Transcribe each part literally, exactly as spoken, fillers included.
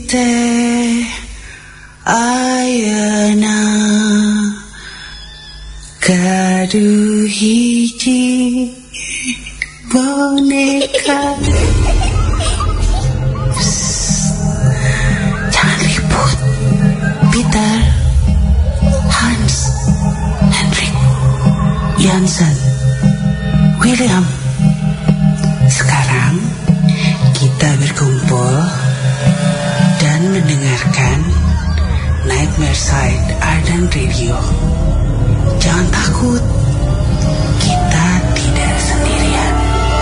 teh ayeuna gaduh hiji boneka. Jangan ribut. Peter, Hans, Hendrik, Jansen, William. Sekarang kita berkumpul dan mendengarkan Nightmare Side Ardan Radio. Jangan takut, kita tidak sendirian.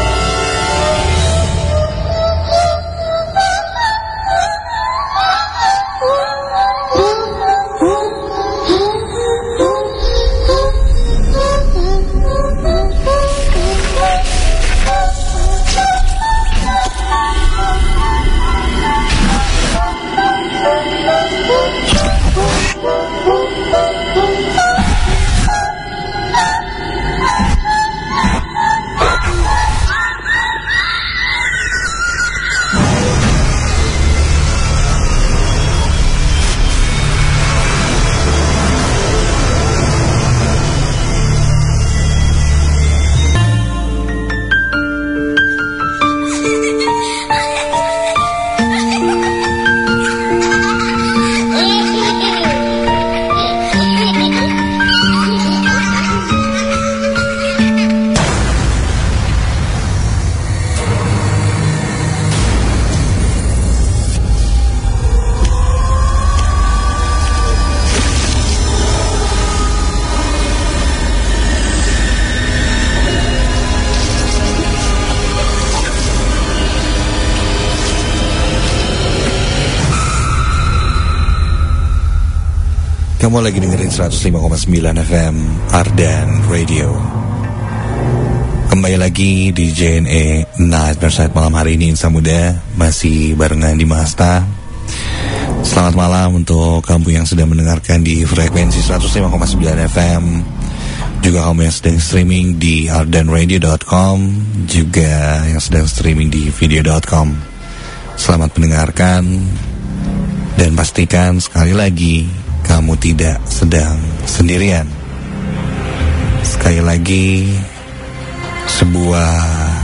Kamu lagi dengerin seratus lima koma sembilan F M Ardan Radio. Kembali lagi di J N E Nightmare Side malam hari ini. Insan Muda masih barengan di Mahasta. Selamat malam untuk kamu yang sedang mendengarkan di frekuensi seratus lima koma sembilan F M. Juga kamu yang sedang streaming di ardan radio dot com. Juga yang sedang streaming di video dot com. Selamat mendengarkan. Dan pastikan sekali lagi kamu tidak sedang sendirian. Sekali lagi, sebuah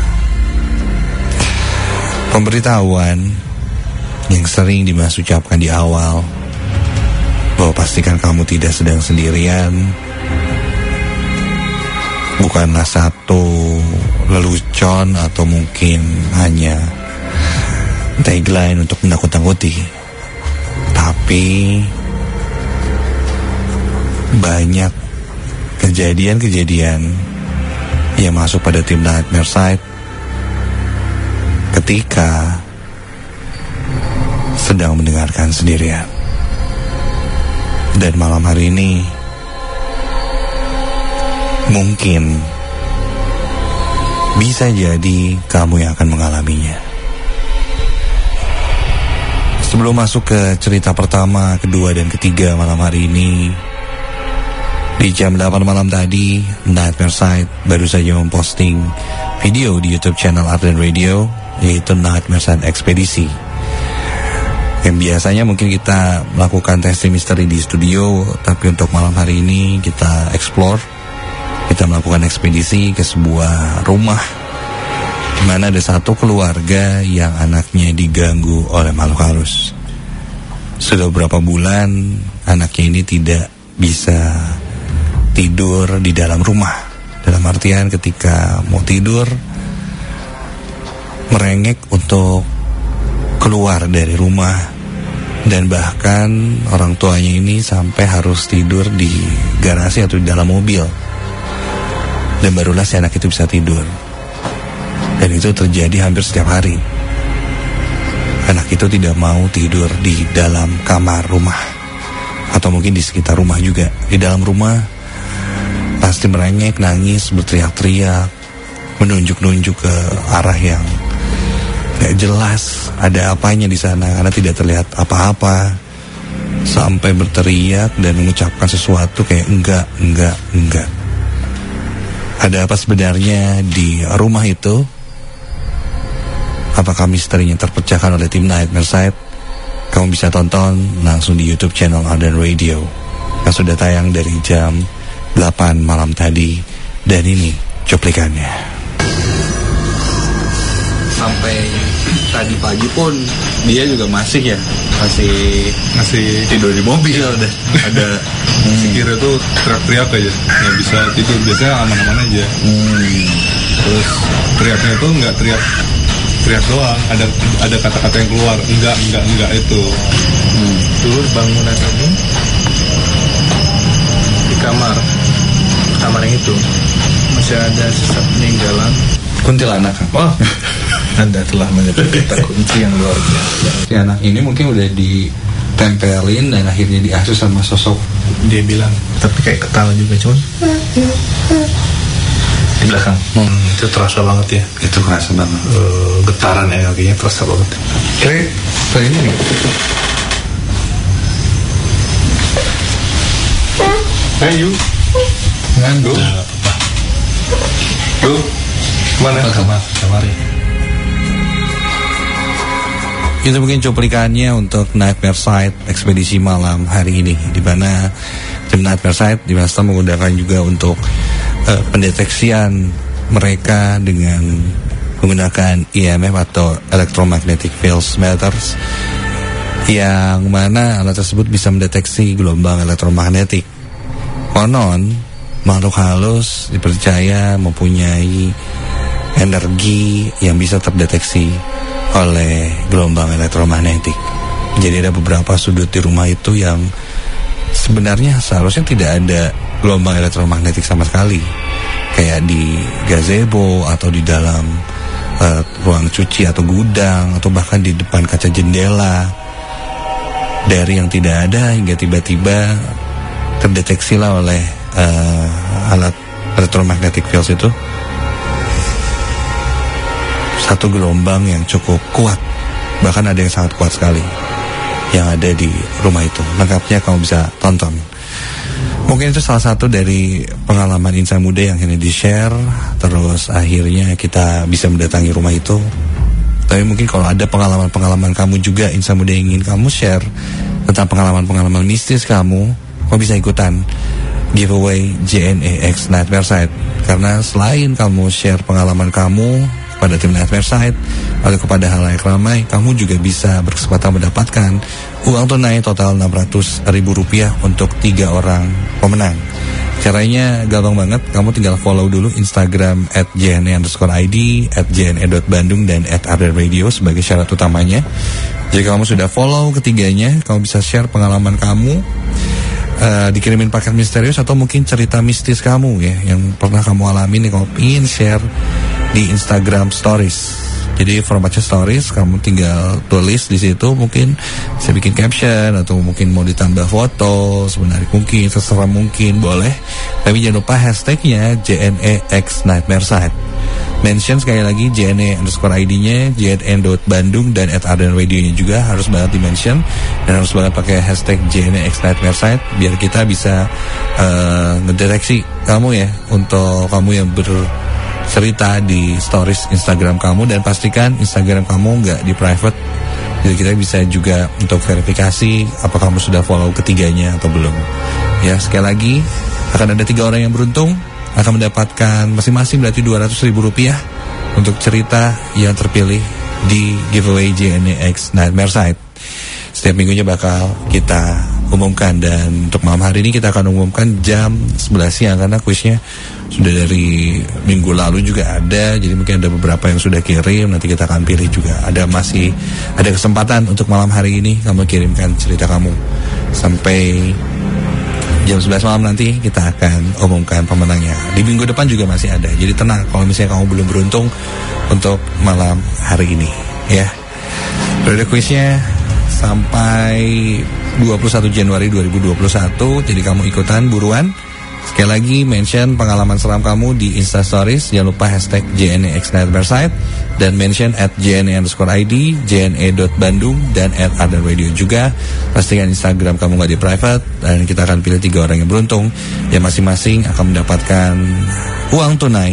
pemberitahuan yang sering Dimas ucapkan di awal, bahwa pastikan kamu tidak sedang sendirian. Bukanlah satu lelucon atau mungkin hanya tagline untuk menakut-nakuti, tapi banyak kejadian-kejadian yang masuk pada tim Nightmare Side ketika sedang mendengarkan sendirian. Dan malam hari ini mungkin bisa jadi kamu yang akan mengalaminya. Sebelum masuk ke cerita pertama, kedua, dan ketiga malam hari ini, di jam delapan malam tadi, Nightmare Side baru saja memposting video di YouTube channel Ardan Radio, yaitu Nightmare Side Ekspedisi. Yang biasanya mungkin kita melakukan testing misteri di studio, tapi untuk malam hari ini kita explore, kita melakukan ekspedisi ke sebuah rumah di mana ada satu keluarga yang anaknya diganggu oleh makhluk halus. Sudah beberapa bulan anaknya ini tidak bisa tidur di dalam rumah. Dalam artian ketika mau tidur merengek untuk keluar dari rumah. Dan bahkan orang tuanya ini sampai harus tidur di garasi atau di dalam mobil. Dan barulah si anak itu bisa tidur. Dan itu terjadi hampir setiap hari. Anak itu tidak mau tidur di dalam kamar rumah, atau mungkin di sekitar rumah juga. Di dalam rumah pasti merengek, nangis, berteriak-teriak, menunjuk-nunjuk ke arah yang gak jelas ada apanya di sana karena tidak terlihat apa-apa, sampai berteriak dan mengucapkan sesuatu kayak enggak, enggak, enggak. Ada apa sebenarnya di rumah itu? Apakah misterinya terpecahkan oleh tim Nightmare Side? kamu bisa tonton langsung di YouTube channel Ardan Radio yang sudah tayang dari jam delapan malam tadi. Dan ini cuplikannya. Sampai tadi pagi pun dia juga masih ya masih masih tidur di mobil. Udah ada si Kira tuh teriak-teriak aja, nggak bisa tidur, biasanya aman-aman aja. hmm. Terus teriaknya tuh nggak teriak teriak doang, ada ada kata-kata yang keluar, enggak enggak enggak itu. hmm. Dulu bangunan ini di kamar kamar yang itu masih ada sisa peninggalan kuntilanak. Wah, Anda telah menyebut kata kunci yang luar biasa. Si anak ini mungkin udah ditempelin dan akhirnya diasuh sama sosok. Dia bilang, tapi kayak ketawa juga cuman di belakang. Hmm, itu terasa banget ya. Itu kerasa banget. Uh, getaran energinya terasa banget. Kayak kayak ini nih. Hey you, Nganggu. Duh, mana? Kamar, kamar ya. Itu mungkin cuplikannya untuk Nightmare Side ekspedisi malam hari ini, di mana tim Nightmare Side di Master menggunakan juga untuk uh, pendeteksian mereka dengan menggunakan E M F atau Electromagnetic Field Meters, yang mana alat tersebut bisa mendeteksi gelombang elektromagnetik. Konon makhluk halus dipercaya mempunyai energi yang bisa terdeteksi oleh gelombang elektromagnetik. Jadi ada beberapa sudut di rumah itu yang sebenarnya seharusnya tidak ada gelombang elektromagnetik sama sekali, kayak di gazebo atau di dalam uh, ruang cuci atau gudang, atau bahkan di depan kaca jendela. Dari yang tidak ada hingga tiba-tiba terdeteksilah oleh uh, alat electromagnetic fields itu satu gelombang yang cukup kuat, bahkan ada yang sangat kuat sekali yang ada di rumah itu. Lengkapnya kamu bisa tonton. Mungkin itu salah satu dari pengalaman insan muda yang ini di-share, terus akhirnya kita bisa mendatangi rumah itu. Tapi mungkin kalau ada pengalaman-pengalaman kamu juga insan muda yang ingin kamu share tentang pengalaman-pengalaman mistis kamu, kamu bisa ikutan giveaway J N E X Nightmare Side. Karena selain kamu share pengalaman kamu pada tim Nightmare Side atau kepada halayak ramai, kamu juga bisa berkesempatan mendapatkan uang tunai total enam ratus ribu rupiah untuk tiga orang pemenang. Caranya gampang banget, kamu tinggal follow dulu Instagram at J N E underscore I D, at J N E dot Bandung, dan at Ardan Radio sebagai syarat utamanya. Jika kamu sudah follow ketiganya, kamu bisa share pengalaman kamu, uh, dikirimin paket misterius atau mungkin cerita mistis kamu ya, yang pernah kamu alami nih, kamu ingin share di Instagram Stories. Jadi formatnya Stories, kamu tinggal tulis di situ, mungkin saya bikin caption atau mungkin mau ditambah foto, sebenarnya mungkin terserah, mungkin boleh. Tapi jangan lupa hashtagnya J N E X Nightmare Side. Mention sekali lagi J N E underscore I D-nya, J N E dot Bandung, dan at Ardan Radio-nya juga harus banget di-mention, dan harus banget pakai hashtag J N E X Nightmare Side biar kita bisa uh, ngedeteksi kamu ya, untuk kamu yang ber cerita di stories Instagram kamu, dan pastikan Instagram kamu nggak di private. Jadi kita bisa juga untuk verifikasi apakah kamu sudah follow ketiganya atau belum. Ya, sekali lagi akan ada tiga orang yang beruntung akan mendapatkan masing-masing berarti dua ratus ribu rupiah untuk cerita yang terpilih di giveaway J N E X Nightmare Side. Setiap minggunya bakal kita umumkan, dan untuk malam hari ini kita akan umumkan jam sebelas siang karena kuisnya sudah dari minggu lalu juga ada, jadi mungkin ada beberapa yang sudah kirim, nanti kita akan pilih juga. Ada masih ada kesempatan untuk malam hari ini kamu kirimkan cerita kamu sampai jam sebelas malam, nanti kita akan umumkan pemenangnya. Di minggu depan juga masih ada, jadi tenang kalau misalnya kamu belum beruntung untuk malam hari ini ya. Periode kuisnya sampai dua puluh satu Januari dua ribu dua puluh satu, jadi kamu ikutan buruan. Sekali lagi mention pengalaman seram kamu di Insta Stories, jangan lupa hashtag J N E X Nightmare Side, dan mention at J N E underscore I D, J N E dot Bandung, dan at Ardan Radio juga. Pastikan Instagram kamu gak di private, dan kita akan pilih tiga orang yang beruntung, yang masing-masing akan mendapatkan uang tunai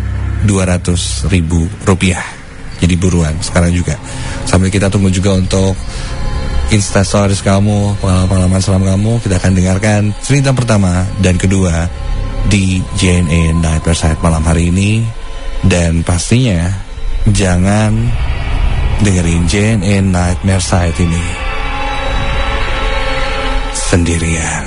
dua ratus ribu rupiah. Jadi buruan sekarang juga, sambil kita tunggu juga untuk Instastories kamu, pengalaman-pengalaman selam kamu. Kita akan dengarkan cerita pertama dan kedua di J N A Nightmare Side malam hari ini. Dan pastinya jangan dengerin J N A Nightmare Side ini sendirian.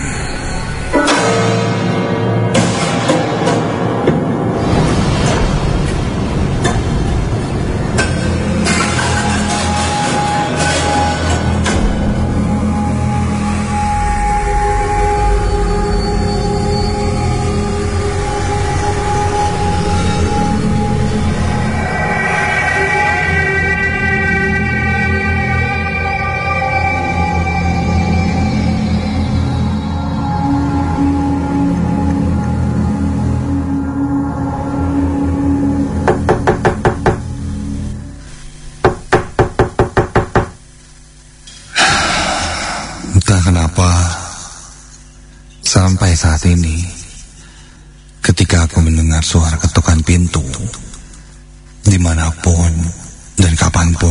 Entah kenapa, sampai saat ini, ketika aku mendengar suara ketukan pintu, dimanapun dan kapanpun,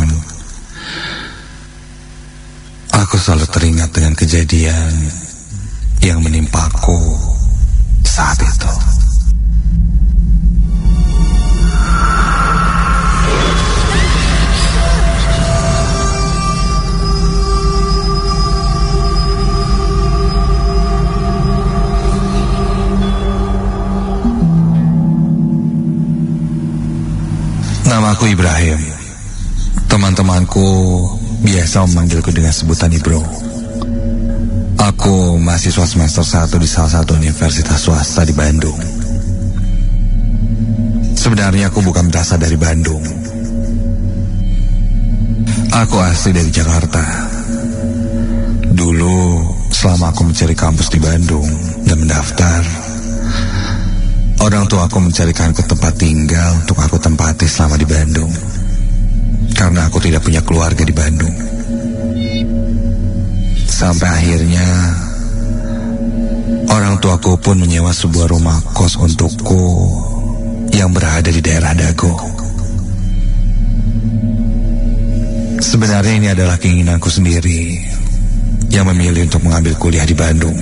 aku selalu teringat dengan kejadian yang menimpaku saat itu. Namaku Ibrahim. Teman-temanku biasa memanggilku dengan sebutan Ibro. Aku mahasiswa semester satu di salah satu universitas swasta di Bandung. Sebenarnya aku bukan berasal dari Bandung. Aku asli dari Jakarta. Dulu, selama aku mencari kampus di Bandung dan mendaftar, orang tua aku mencarikanku tempat tinggal untuk aku tempati selama di Bandung. Karena aku tidak punya keluarga di Bandung. Sampai akhirnya orang tuaku pun menyewa sebuah rumah kos untukku yang berada di daerah Dago. Sebenarnya ini adalah keinginanku sendiri yang memilih untuk mengambil kuliah di Bandung.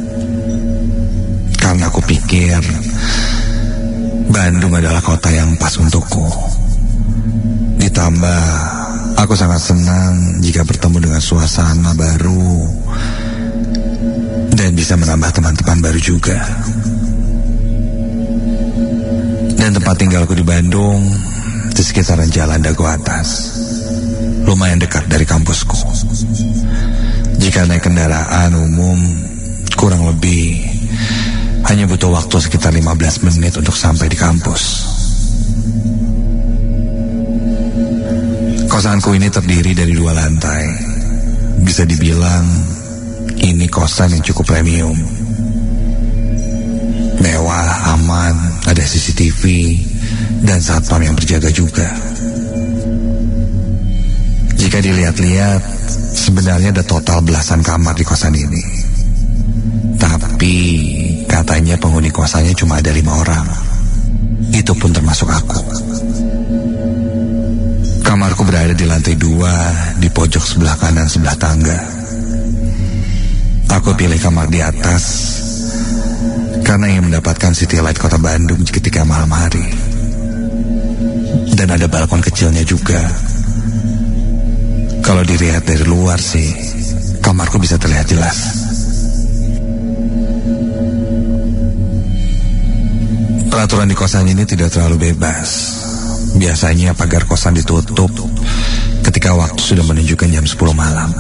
Karena aku pikir Bandung adalah kota yang pas untukku. Ditambah aku sangat senang jika bertemu dengan suasana baru dan bisa menambah teman-teman baru juga. Dan tempat tinggalku di Bandung di sekitaran Jalan Dago Atas, lumayan dekat dari kampusku. Jika naik kendaraan umum kurang lebih hanya butuh waktu sekitar lima belas menit untuk sampai di kampus. Kosanku ini terdiri dari dua lantai. Bisa dibilang ini kosan yang cukup premium. Mewah, aman, ada C C T V dan satpam yang berjaga juga. Jika dilihat-lihat, sebenarnya ada total belasan kamar di kosan ini. Tapi katanya penghuni kosannya cuma ada lima orang. Itu pun termasuk aku. Kamarku berada di lantai dua, di pojok sebelah kanan sebelah tangga. Aku pilih kamar di atas karena ingin mendapatkan city light kota Bandung ketika malam hari. Dan ada balkon kecilnya juga. Kalau dilihat dari luar sih, kamarku bisa terlihat jelas. Peraturan di kosan ini tidak terlalu bebas. Biasanya pagar kosan ditutup ketika waktu sudah menunjukkan jam sepuluh malam.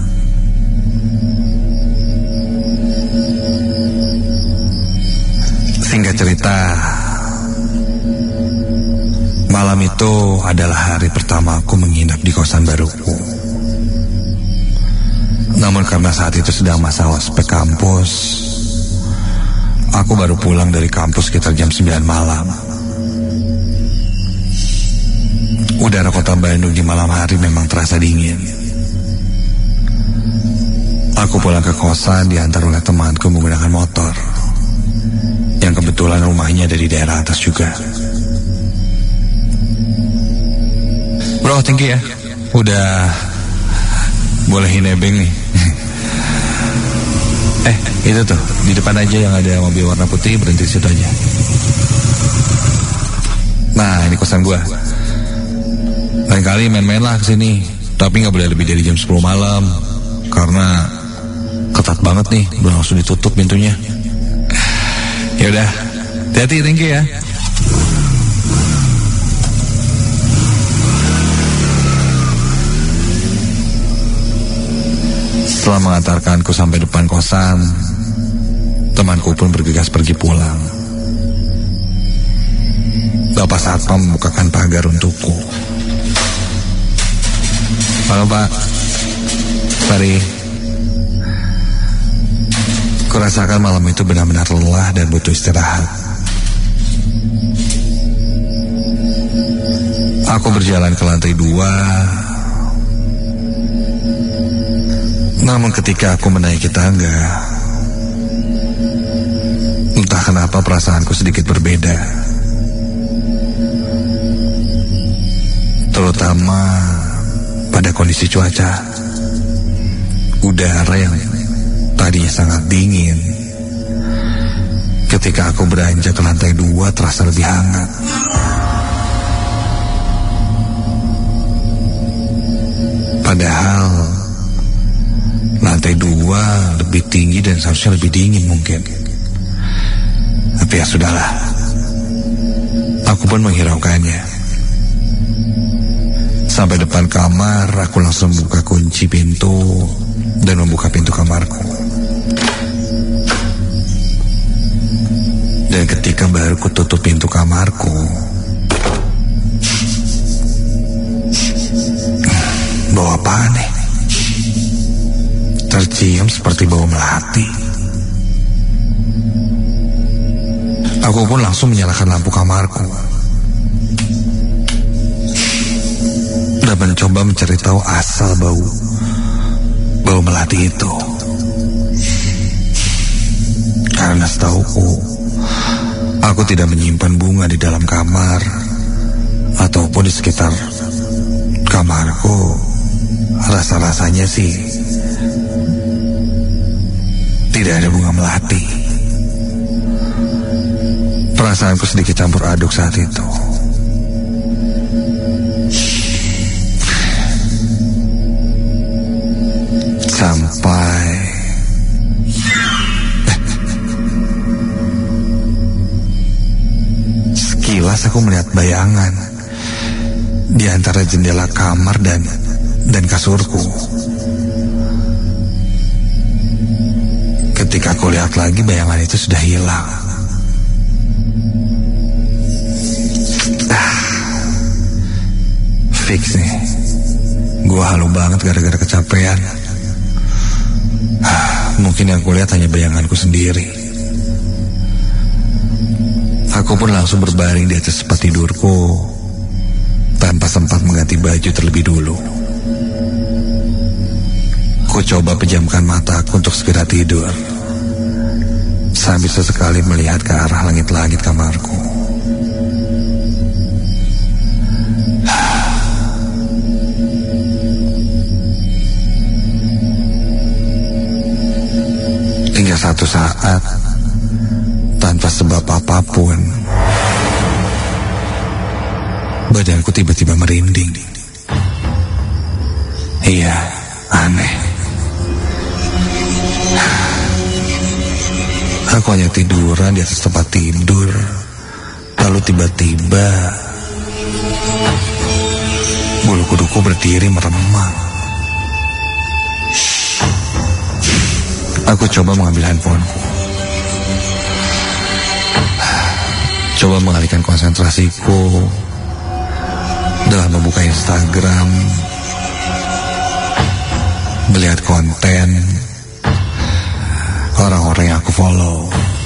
Singkat cerita, malam itu adalah hari pertama aku menginap di kosan baruku. Namun karena saat itu sedang masa ospek kampus, aku baru pulang dari kampus sekitar jam sembilan malam. Udara kota Bandung di malam hari memang terasa dingin. Aku pulang ke kosan diantar oleh temanku menggunakan motor, yang kebetulan rumahnya ada di daerah atas juga. Bro, thank you ya, udah Bolehin nebeng nih. Eh, itu tuh di depan aja yang ada mobil warna putih, berhenti di situ aja. Nah, ini kosan gua. Lain kali main-main lah kesini, tapi nggak boleh lebih dari jam sepuluh malam karena ketat banget nih, udah langsung ditutup pintunya. Ya udah, hati-hati, thank you ya. Setelah mengantarkanku sampai depan kosan, temanku pun bergegas pergi pulang. Bapak Satpam membukakan pagar untukku. Halo Pak, sorry. Kurasakan malam itu benar-benar lelah dan butuh istirahat. Aku berjalan ke lantai dua. Namun ketika aku menaiki tangga, entah kenapa perasaanku sedikit berbeda. Terutama pada kondisi cuaca. Udara yang tadinya sangat dingin, ketika aku beranjak ke lantai dua terasa lebih hangat. Padahal lantai dua lebih tinggi dan seharusnya lebih dingin mungkin. Tapi ya sudahlah, aku pun menghiraukannya. Sampai depan kamar, aku langsung membuka kunci pintu dan membuka pintu kamarku. Dan ketika baru kututup pintu kamarku, bau apaan nih? Tercium seperti bau melati. Aku pun langsung menyalakan lampu kamarku dan mencoba mencari tahu asal bau bau melati itu. Karena setauku, aku tidak menyimpan bunga di dalam kamar ataupun di sekitar kamarku. Rasa-rasanya sih tidak ada bunga melati. Perasaanku sedikit campur aduk saat itu. Sampai sekilas aku melihat bayangan di antara jendela kamar dan dan kasurku. Ketika aku lihat lagi, bayangan itu sudah hilang. Ah, fix nih, gua halu banget gara-gara kecapean. Ah, mungkin yang kulihat hanya bayanganku sendiri. Aku pun langsung berbaring di atas tempat tidurku tanpa sempat mengganti baju terlebih dulu. Ku coba pejamkan mataku untuk segera tidur, sambil sesekali melihat ke arah langit-langit kamarku. Hingga satu saat, tanpa sebab apapun, badanku tiba-tiba merinding. Iya, aneh. Aku hanya tiduran di atas tempat tidur, lalu tiba-tiba bulu kuduku berdiri meremang. Aku coba mengambil handphoneku, coba mengalihkan konsentrasiku dalam membuka Instagram, melihat konten orang-orang yang aku follow.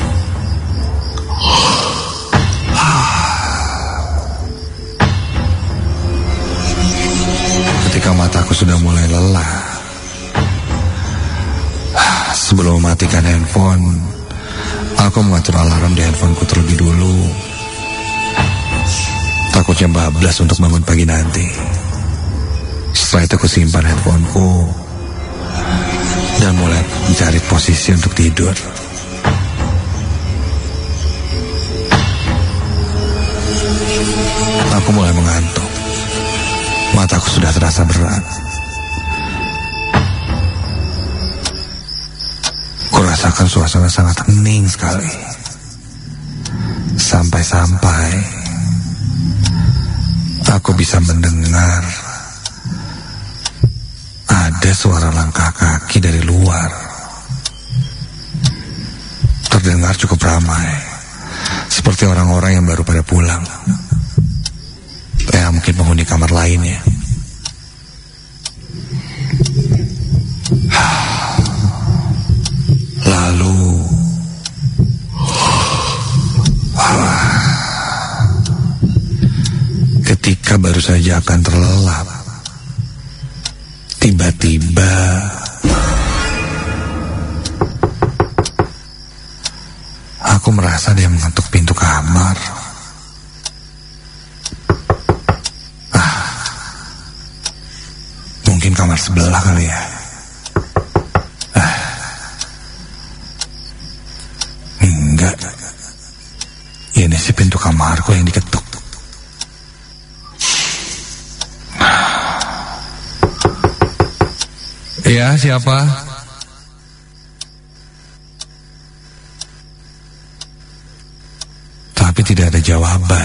Ketika mataku sudah mulai lelah, sebelum mematikan handphone, aku mengatur alarm di handphoneku terlebih dulu. Takutnya bablas untuk bangun pagi nanti. Setelah itu aku simpan handphoneku mencari posisi untuk tidur. Aku mulai mengantuk. Mataku sudah terasa berat. Kurasakan suasana sangat hening sekali. Sampai-sampai aku bisa mendengar ada suara langkah kaki dari luar. Terdengar cukup ramai, seperti orang-orang yang baru pada pulang. Ya, mungkin penghuni kamar lainnya. Lalu ketika baru saja akan terlelap, tiba-tiba aku merasa dia mengetuk pintu kamar. Ah, mungkin kamar sebelah kali ya. Ah, enggak. Ini sih pintu kamarku yang diketuk. Ya, siapa? Tapi tidak ada jawaban.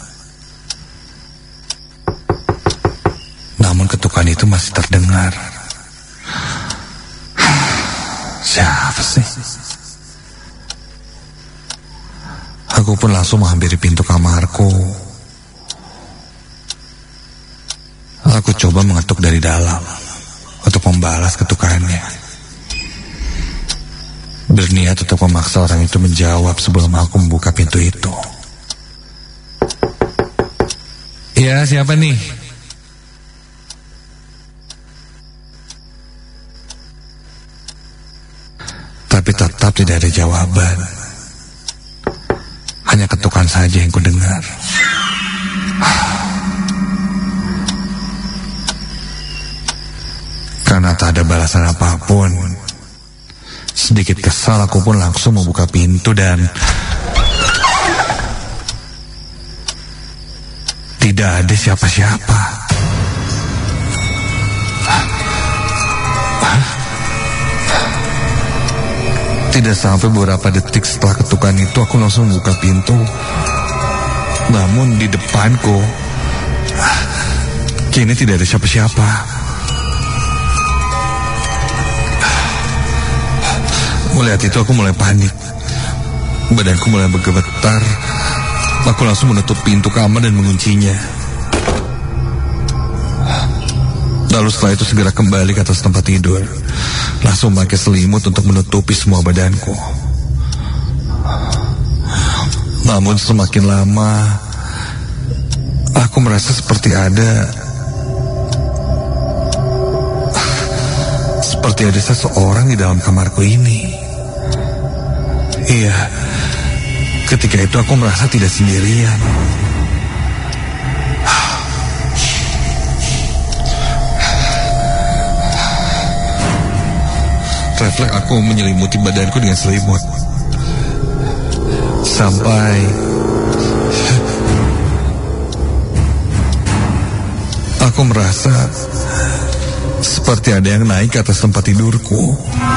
Namun ketukan itu masih terdengar. Siapa sih? Aku pun langsung menghampiri pintu kamarku. Aku coba mengetuk dari dalam untuk membalas ketukannya. Berniat untuk memaksa orang itu menjawab sebelum aku membuka pintu itu. Ya, siapa nih? Tapi tetap tidak ada jawaban. Hanya ketukan saja yang kudengar. Karena tak ada balasan apapun, sedikit kesal aku pun langsung membuka pintu dan tidak ada siapa-siapa. Tidak sampai beberapa detik setelah ketukan itu aku langsung membuka pintu. Namun di depanku kini tidak ada siapa-siapa. Melihat itu aku mulai panik. Badanku mulai bergemetar. Aku langsung menutup pintu kamar dan menguncinya. Lalu setelah itu segera kembali ke atas tempat tidur. Langsung pakai selimut untuk menutupi semua badanku. Namun semakin lama aku merasa seperti ada Seperti ada seseorang di dalam kamarku ini. Iya, ketika itu aku merasa tidak sendirian. Refleks aku menyelimuti badanku dengan selimut. Sampai aku merasa seperti ada yang naik ke atas tempat tidurku.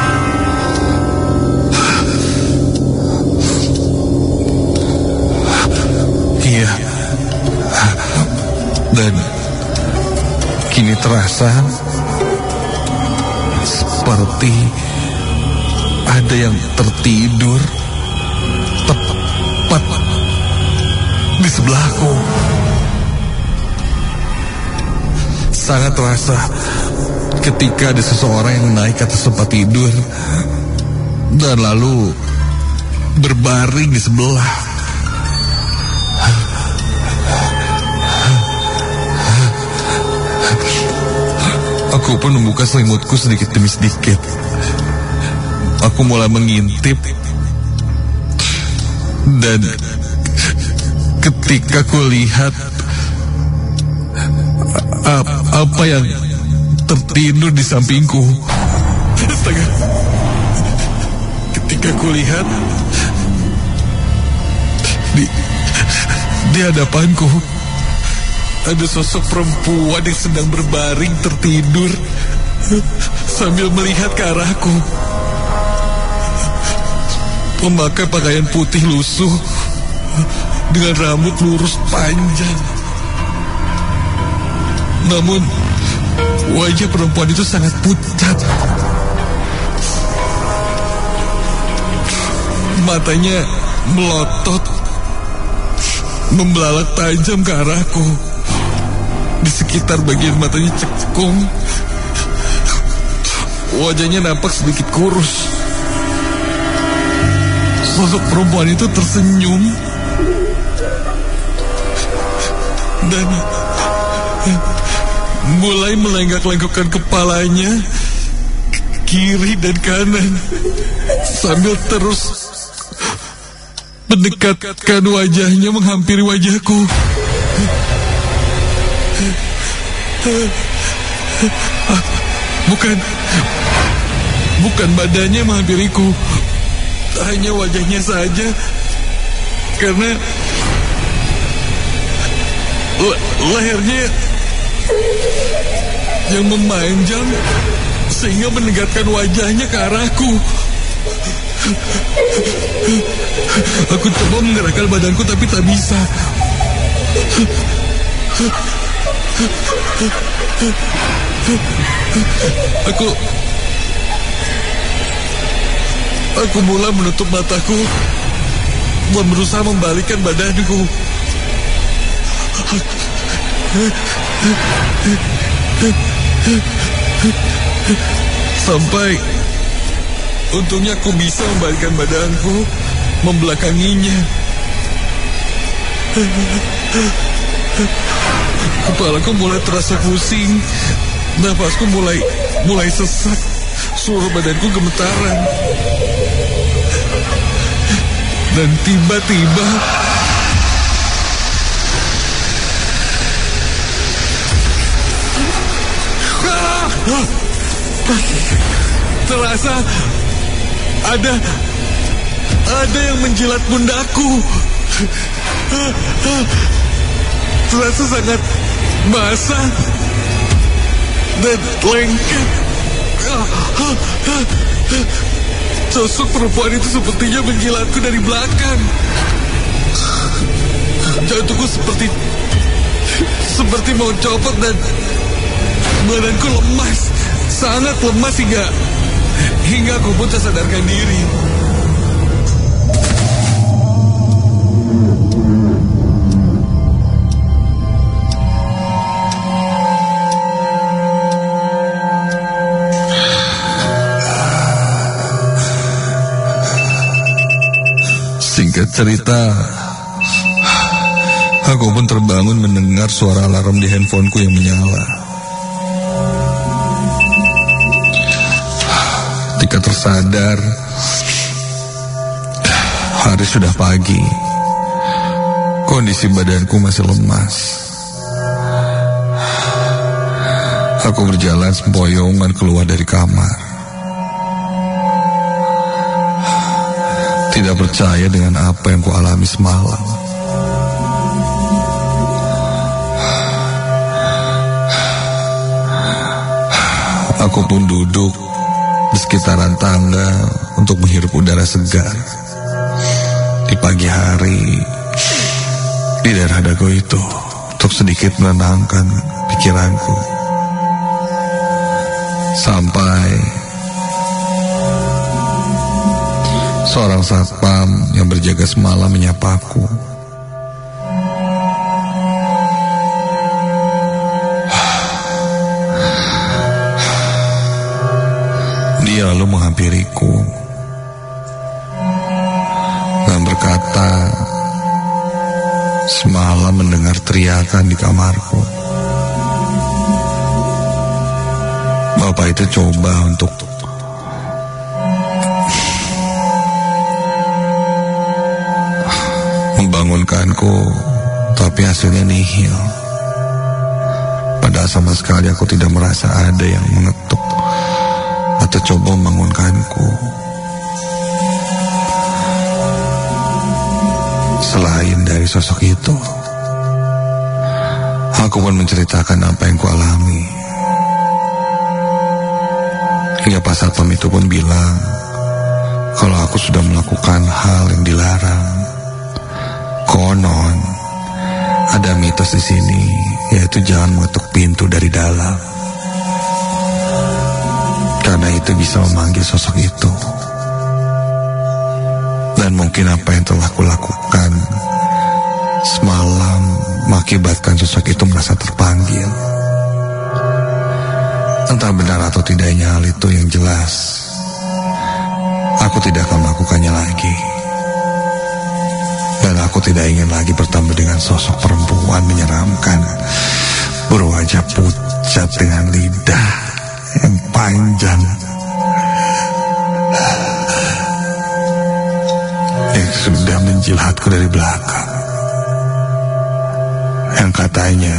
Iya. Dan kini terasa seperti ada yang tertidur tepat di sebelahku. Sangat terasa ketika ada seseorang yang naik ke atas tempat tidur dan lalu berbaring di sebelah. Aku pun membuka selimutku sedikit demi sedikit. Aku mulai mengintip dan ketika aku lihat apa yang tertidur di sampingku. Astaga, Ketika kulihat di di hadapanku ada sosok perempuan yang sedang berbaring tertidur sambil melihat ke arahku. Memakai pakaian putih lusuh dengan rambut lurus panjang. Namun wajah perempuan itu sangat pucat. Matanya melotot, membelalak tajam ke arahku. Di sekitar bagian matanya cekung. Wajahnya nampak sedikit kurus. Sosok perempuan itu tersenyum dan mulai melenggak-lenggokkan kepalanya kiri dan kanan sambil terus mendekatkan wajahnya menghampiri wajahku. Bukan, bukan badannya menghampiriku, hanya wajahnya saja, karena le lehernya yang memanjang sehingga menegakkan wajahnya ke arahku. Aku coba menggerakkan badanku tapi tak bisa. Aku Aku mulai menutup mataku dan berusaha membalikkan badanku. Sampai untungnya aku bisa membalikkan badanku, membelakanginya. Kepalaku mulai terasa pusing, nafasku mulai mulai sesak, seluruh badanku gemetaran. Dan tiba-tiba terasa ada ada yang menjilat pundakku. Terasa sangat basah dan lengket. Sosok perempuan itu sepertinya menjilatku dari belakang. Jantungku seperti seperti mau copot dan badanku lemas, sangat lemas hingga hingga aku pun tak sadarkan diri. Singkat cerita, aku pun terbangun mendengar suara alarm di handphoneku yang menyala. Ketika tersadar, hari sudah pagi. Kondisi badanku masih lemas. Aku berjalan sempoyongan keluar dari kamar. Tidak percaya dengan apa yang kualami semalam. Aku pun duduk di sekitaran tangga untuk menghirup udara segar. Di pagi hari, di daerah dagu itu, untuk sedikit menenangkan pikiranku. Sampai seorang satpam yang berjaga semalam menyapaku. Dia lalu menghampiriku dan berkata, semalam mendengar teriakan di kamarku. Bapak itu coba untuk membangunkanku, tapi hasilnya nihil. Padahal sama sekali aku tidak merasa ada yang mengetuk atau coba membangunkanku. Selain dari sosok itu, aku pun menceritakan apa yang kualami. Hingga Pak Satpam itu pun bilang kalau aku sudah melakukan hal yang dilarang. Konon ada mitos di sini, yaitu jangan mengetuk pintu dari dalam, karena itu bisa memanggil sosok itu. Dan mungkin apa yang telah kulakukan semalam mengakibatkan sosok itu merasa terpanggil. Entah benar atau tidaknya hal itu, yang jelas aku tidak akan melakukannya lagi. Dan aku tidak ingin lagi bertemu dengan sosok perempuan menyeramkan, berwajah pucat dengan lidah yang panjang, yang sudah menjilatku dari belakang, yang katanya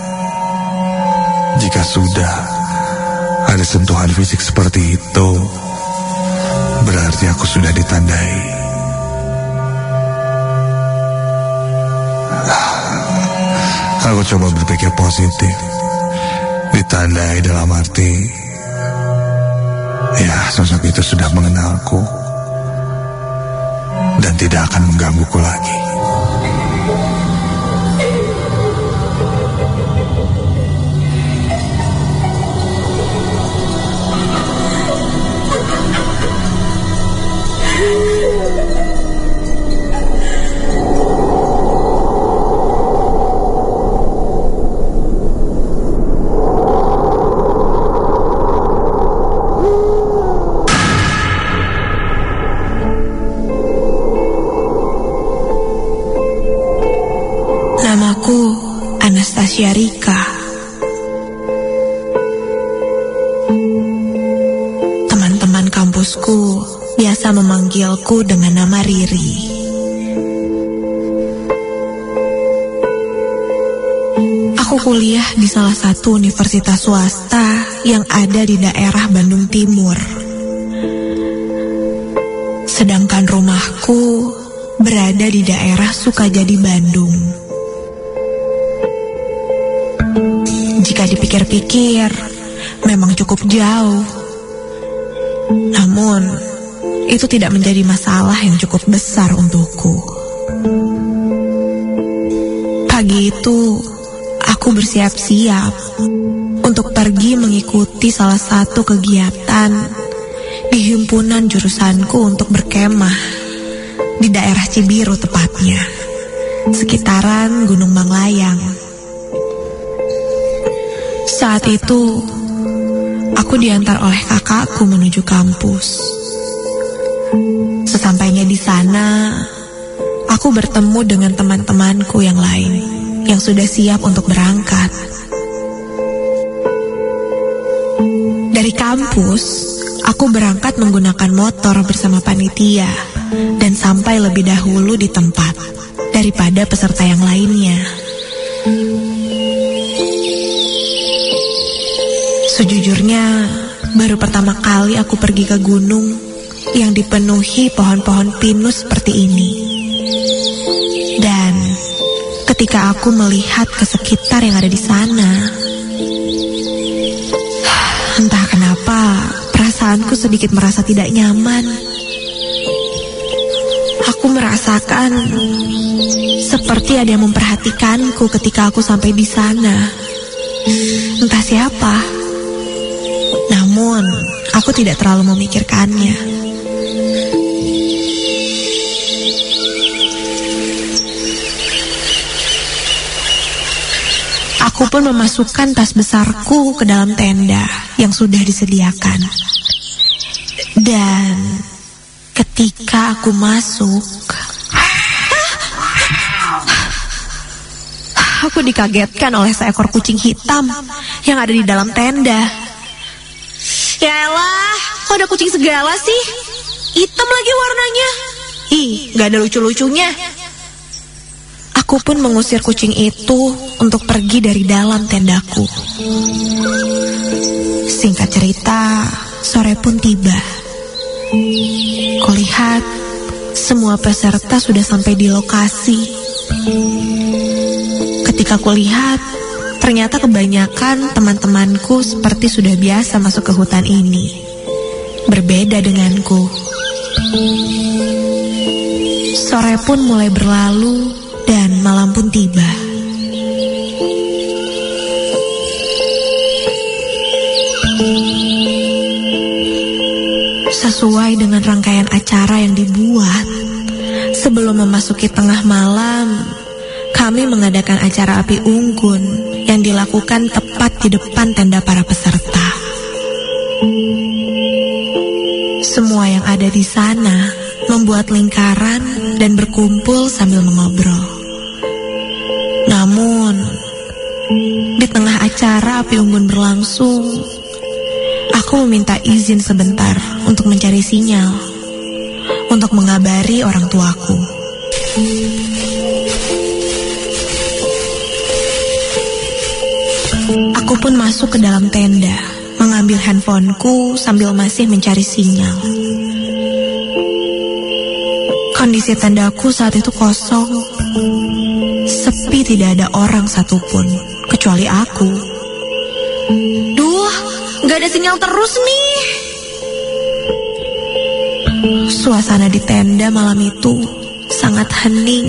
jika sudah ada sentuhan fisik seperti itu, berarti aku sudah ditandai. Aku coba berpikir positif. Ditandai dalam arti, ya, sosok itu sudah mengenalku dan tidak akan menggangguku lagi. Namaku Anastasia Rika. Teman-teman kampusku biasa memanggilku dengan nama Riri. Aku kuliah di salah satu universitas swasta yang ada di daerah Bandung Timur. Sedangkan rumahku berada di daerah Sukajadi, Bandung. Jika dipikir-pikir, memang cukup jauh. Namun, itu tidak menjadi masalah yang cukup besar untukku. Pagi itu, aku bersiap-siap untuk pergi mengikuti salah satu kegiatan di himpunan jurusanku untuk berkemah di daerah Cibiru tepatnya, sekitaran Gunung Manglayang. Saat itu, aku diantar oleh kakakku menuju kampus. Sesampainya di sana, aku bertemu dengan teman-temanku yang lain yang sudah siap untuk berangkat. Dari kampus, aku berangkat menggunakan motor bersama panitia dan sampai lebih dahulu di tempat daripada peserta yang lainnya. Sejujurnya, baru pertama kali aku pergi ke gunung yang dipenuhi pohon-pohon pinus seperti ini. Dan ketika aku melihat ke sekitar yang ada di sana, entah kenapa perasaanku sedikit merasa tidak nyaman. Aku merasakan seperti ada yang memperhatikanku ketika aku sampai di sana. Entah siapa. Namun, aku tidak terlalu memikirkannya. Aku pun memasukkan tas besarku ke dalam tenda yang sudah disediakan. Dan ketika aku masuk, aku dikagetkan oleh seekor kucing hitam yang ada di dalam tenda. Yaelah, kok ada kucing segala sih? Hitam lagi warnanya. Ih, gak ada lucu-lucunya. Aku pun mengusir kucing itu untuk pergi dari dalam tendaku. Singkat cerita, sore pun tiba. Kulihat semua peserta sudah sampai di lokasi. Ketika kulihat, ternyata kebanyakan teman-temanku seperti sudah biasa masuk ke hutan ini. Berbeda denganku. Sore pun mulai berlalu dan malam pun tiba. Sesuai dengan rangkaian acara yang dibuat, sebelum memasuki tengah malam, kami mengadakan acara api unggun yang dilakukan tepat di depan tenda para peserta. Semua yang ada di sana membuat lingkaran dan berkumpul sambil mengobrol. Namun, di tengah acara api unggun berlangsung, aku meminta izin sebentar untuk mencari sinyal, untuk mengabari orang tuaku. Aku pun masuk ke dalam tenda, mengambil handphoneku sambil masih mencari sinyal. Kondisi tendaku saat itu kosong, sepi, tidak ada orang satupun, kecuali aku. Duh, gak ada sinyal terus nih. Suasana di tenda malam itu sangat hening,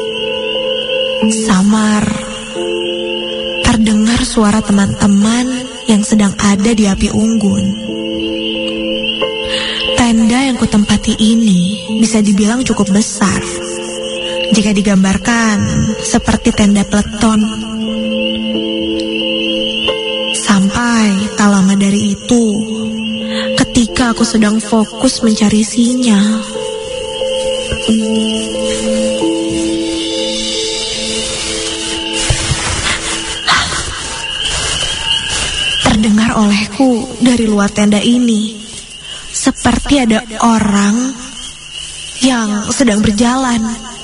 samar. Terdengar suara teman-teman yang sedang ada di api unggun. Tenda yang kutempati ini bisa dibilang cukup besar jika digambarkan seperti tenda peleton. Sampai tak lama dari itu, ketika aku sedang fokus mencari sinyal, terdengar olehku dari luar tenda ini seperti ada orang yang sedang berjalan.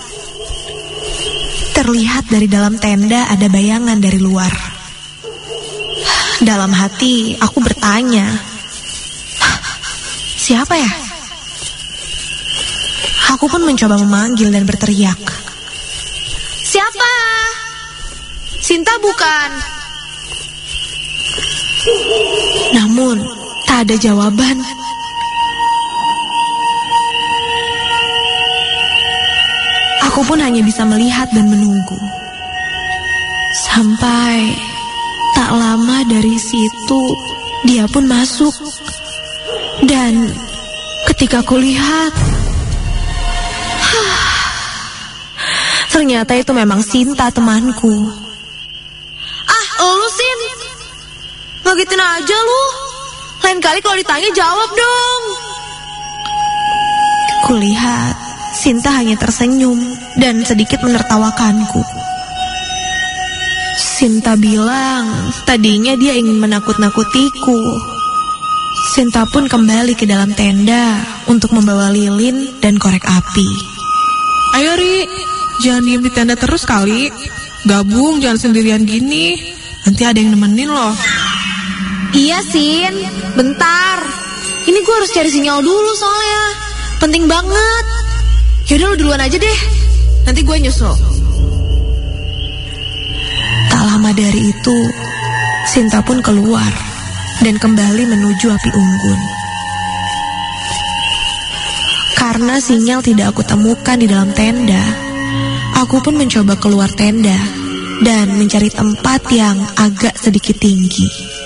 Terlihat dari dalam tenda ada bayangan dari luar. Dalam hati aku bertanya, siapa ya? Aku pun mencoba memanggil dan berteriak, siapa? Sinta bukan? Namun tak ada jawaban. Aku pun hanya bisa melihat dan menunggu. Sampai tak lama dari situ, dia pun masuk. Dan ketika aku lihat, ternyata itu memang Sinta, temanku. Ah, lu Sin, ngagetin aja lu. Lain kali kalau ditanya jawab dong. Kulihat Sinta hanya tersenyum dan sedikit menertawakanku. Sinta bilang tadinya dia ingin menakut-nakutiku. Sinta pun kembali ke dalam tenda untuk membawa lilin dan korek api. Ayo Ri, jangan diem di tenda terus kali. Gabung, jangan sendirian gini. Nanti ada yang nemenin loh. Iya Sin, bentar. Ini gue harus cari sinyal dulu soalnya. Penting banget. Yaudah lu duluan aja deh, nanti gue nyusul. Tak lama dari itu, Sinta pun keluar dan kembali menuju api unggun. Karena sinyal tidak aku temukan di dalam tenda, aku pun mencoba keluar tenda dan mencari tempat yang agak sedikit tinggi.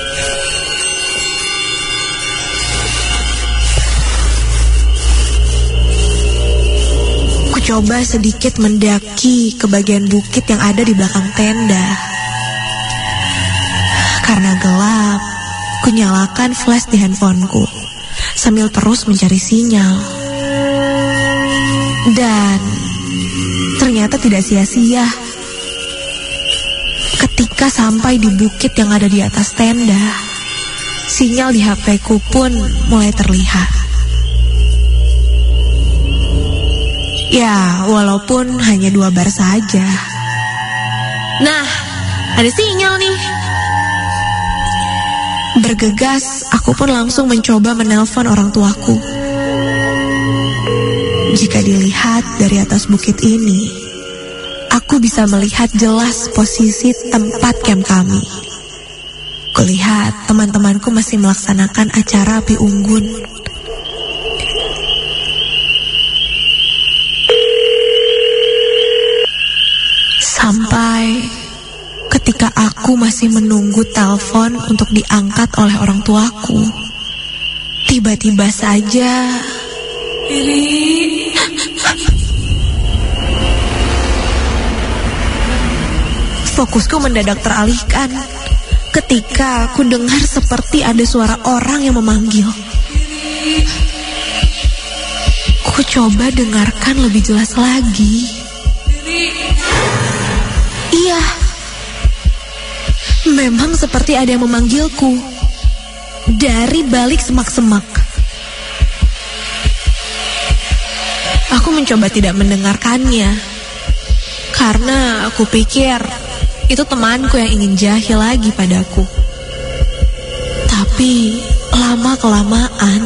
Coba sedikit mendaki ke bagian bukit yang ada di belakang tenda. Karena gelap, kunyalakan flash di handphoneku sambil terus mencari sinyal. Dan ternyata tidak sia-sia. Ketika sampai di bukit yang ada di atas tenda, sinyal di H P-ku pun mulai terlihat. Ya, walaupun hanya dua bar saja. Nah, ada sinyal nih. Bergegas, aku pun langsung mencoba menelpon orang tuaku. jika dilihat dari atas bukit ini, aku bisa melihat jelas posisi tempat camp kami. Kulihat teman-temanku masih melaksanakan acara api unggun. Sampai ketika aku masih menunggu telepon untuk diangkat oleh orang tuaku, tiba-tiba saja fokusku mendadak teralihkan ketika aku dengar seperti ada suara orang yang memanggil. Ku coba dengarkan lebih jelas lagi. Iya, memang seperti ada yang memanggilku dari balik semak-semak. Aku mencoba tidak mendengarkannya karena aku pikir itu temanku yang ingin jahil lagi padaku. Tapi lama-kelamaan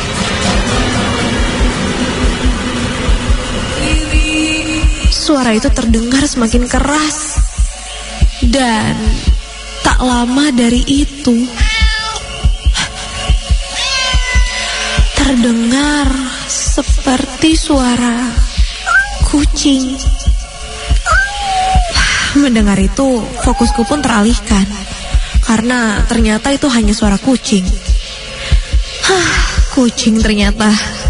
suara itu terdengar semakin keras. Dan tak lama dari itu terdengar seperti suara kucing. Mendengar itu, fokusku pun teralihkan karena ternyata itu hanya suara kucing. Hah, kucing ternyata.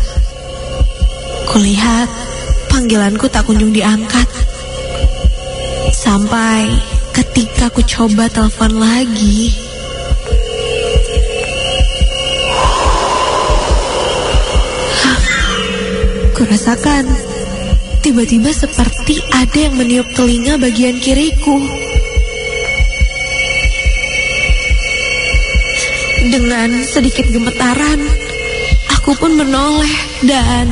Kulihat panggilanku tak kunjung diangkat. Sampai ketika ku coba telepon lagi, hah, ku rasakan tiba-tiba seperti ada yang meniup telinga bagian kiriku. Dengan sedikit gemetaran, aku pun menoleh dan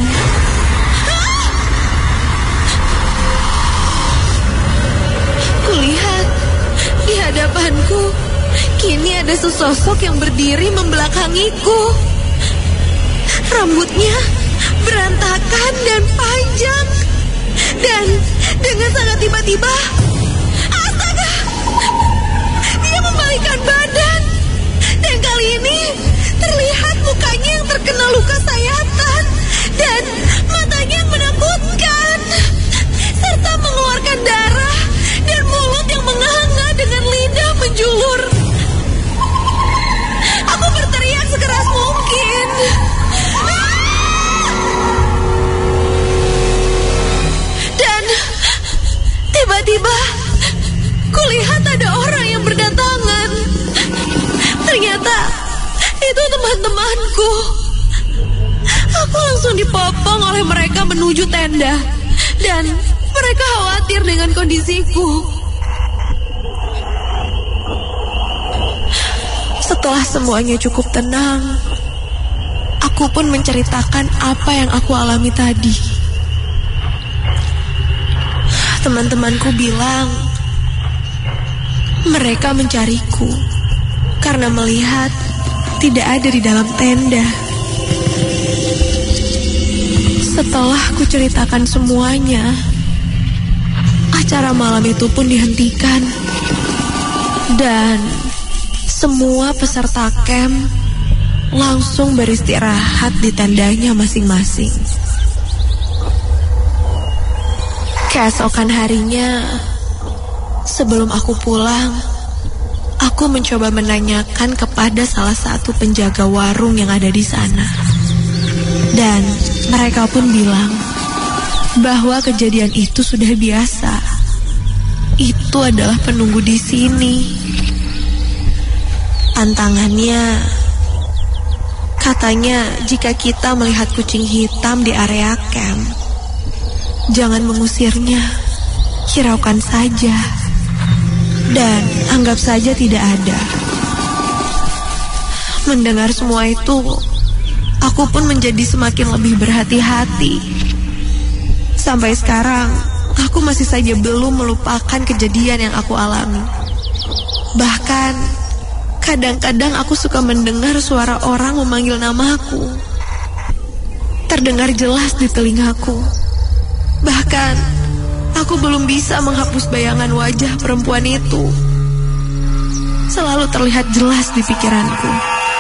kulihat di hadapanku kini ada sesosok yang berdiri membelakangiku. Rambutnya berantakan dan panjang. Dan dengan sangat tiba-tiba, astaga, dia membalikkan badan. Dan kali ini terlihat mukanya yang terkena luka sayatan dan matanya yang menakutkan, serta mengeluarkan darah dan mulut yang menganga dengan lidah menjulur. Aku berteriak sekeras mungkin. Dan tiba-tiba kulihat ada orang yang berdatangan. Ternyata itu teman-temanku. Aku langsung dipopong oleh mereka menuju tenda. Dan mereka khawatir dengan kondisiku. Setelah semuanya cukup tenang, aku pun menceritakan apa yang aku alami tadi. Teman-temanku bilang mereka mencariku karena melihat tidak ada di dalam tenda. Setelah ku ceritakan semuanya, acara malam itu pun dihentikan. Dan semua peserta camp langsung beristirahat di tendanya masing-masing. Keesokan harinya, sebelum aku pulang, aku mencoba menanyakan kepada salah satu penjaga warung yang ada di sana. Dan mereka pun bilang bahwa kejadian itu sudah biasa. Itu adalah penunggu di sini. Tantangannya, katanya jika kita melihat kucing hitam di area camp, jangan mengusirnya, hiraukan saja, dan anggap saja tidak ada. Mendengar semua itu, aku pun menjadi semakin lebih berhati-hati. Sampai sekarang, aku masih saja belum melupakan kejadian yang aku alami. Bahkan, kadang-kadang aku suka mendengar suara orang memanggil namaku. terdengar jelas di telingaku. Bahkan, aku belum bisa menghapus bayangan wajah perempuan itu. Selalu terlihat jelas di pikiranku.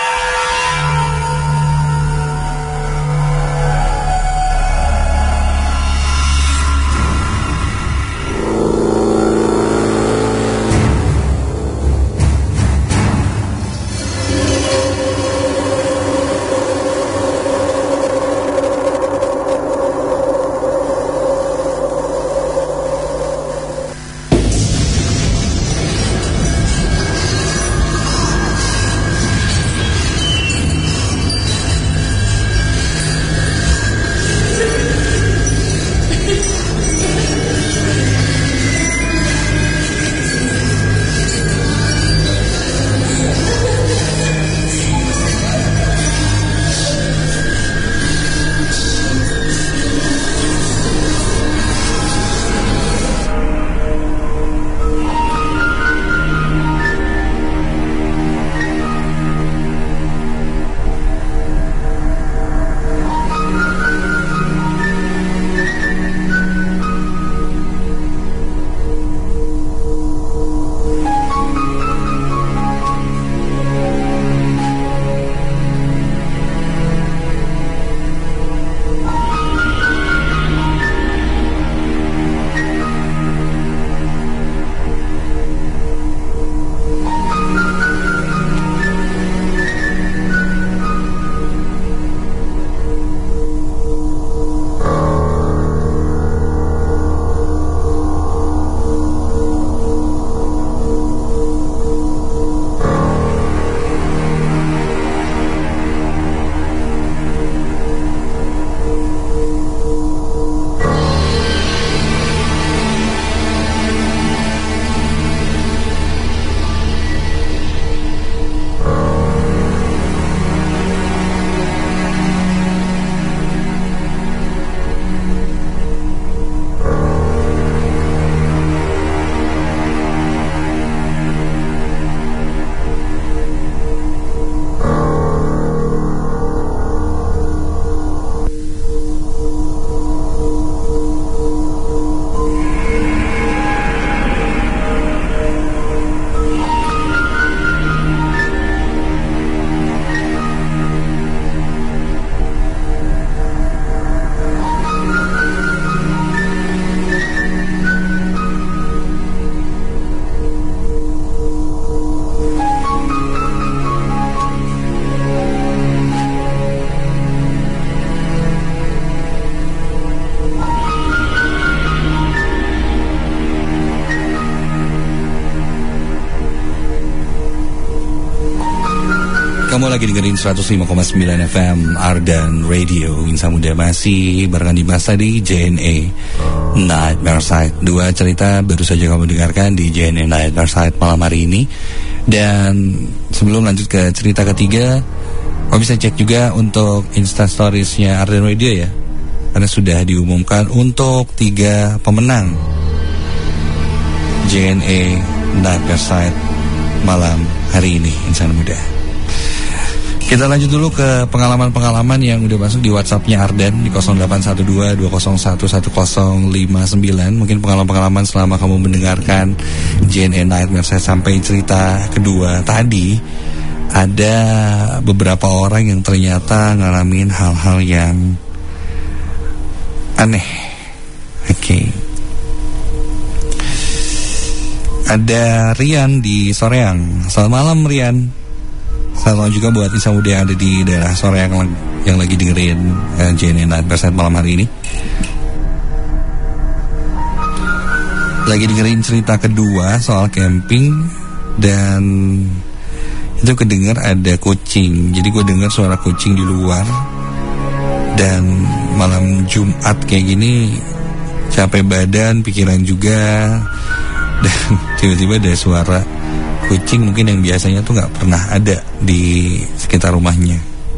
Kamu lagi dengerin seratus lima koma sembilan F M Ardan Radio. Insan Muda masih barengan di masa di J N A Nightmare Side. Dua cerita baru saja kamu dengarkan di J N A Nightmare Side malam hari ini. Dan sebelum lanjut ke cerita ketiga, kamu bisa cek juga untuk Insta Stories-nya Ardan Radio ya, karena sudah diumumkan untuk tiga pemenang J N A Nightmare Side malam hari ini, Insan Muda. Kita lanjut dulu ke pengalaman-pengalaman yang udah masuk di WhatsApp-nya Ardan di nol delapan satu dua dua nol satu satu nol lima sembilan. Mungkin pengalaman-pengalaman selama kamu mendengarkan J N A Nightmare saya sampai cerita kedua tadi. Ada beberapa orang yang ternyata ngalamin hal-hal yang aneh. Oke okay. Ada Rian di Soreang. Selamat malam Rian. Selamat juga buat Insan Muda yang ada di daerah Soreang yang lagi dengerin uh, J N A Nightmare malam hari ini. Lagi dengerin cerita kedua soal camping. Dan itu kedengar ada kucing. Jadi gue dengar suara kucing di luar. Dan malam Jumat kayak gini capek badan, pikiran juga. Dan tiba-tiba ada suara kucing mungkin yang biasanya tuh gak pernah ada di sekitar rumahnya.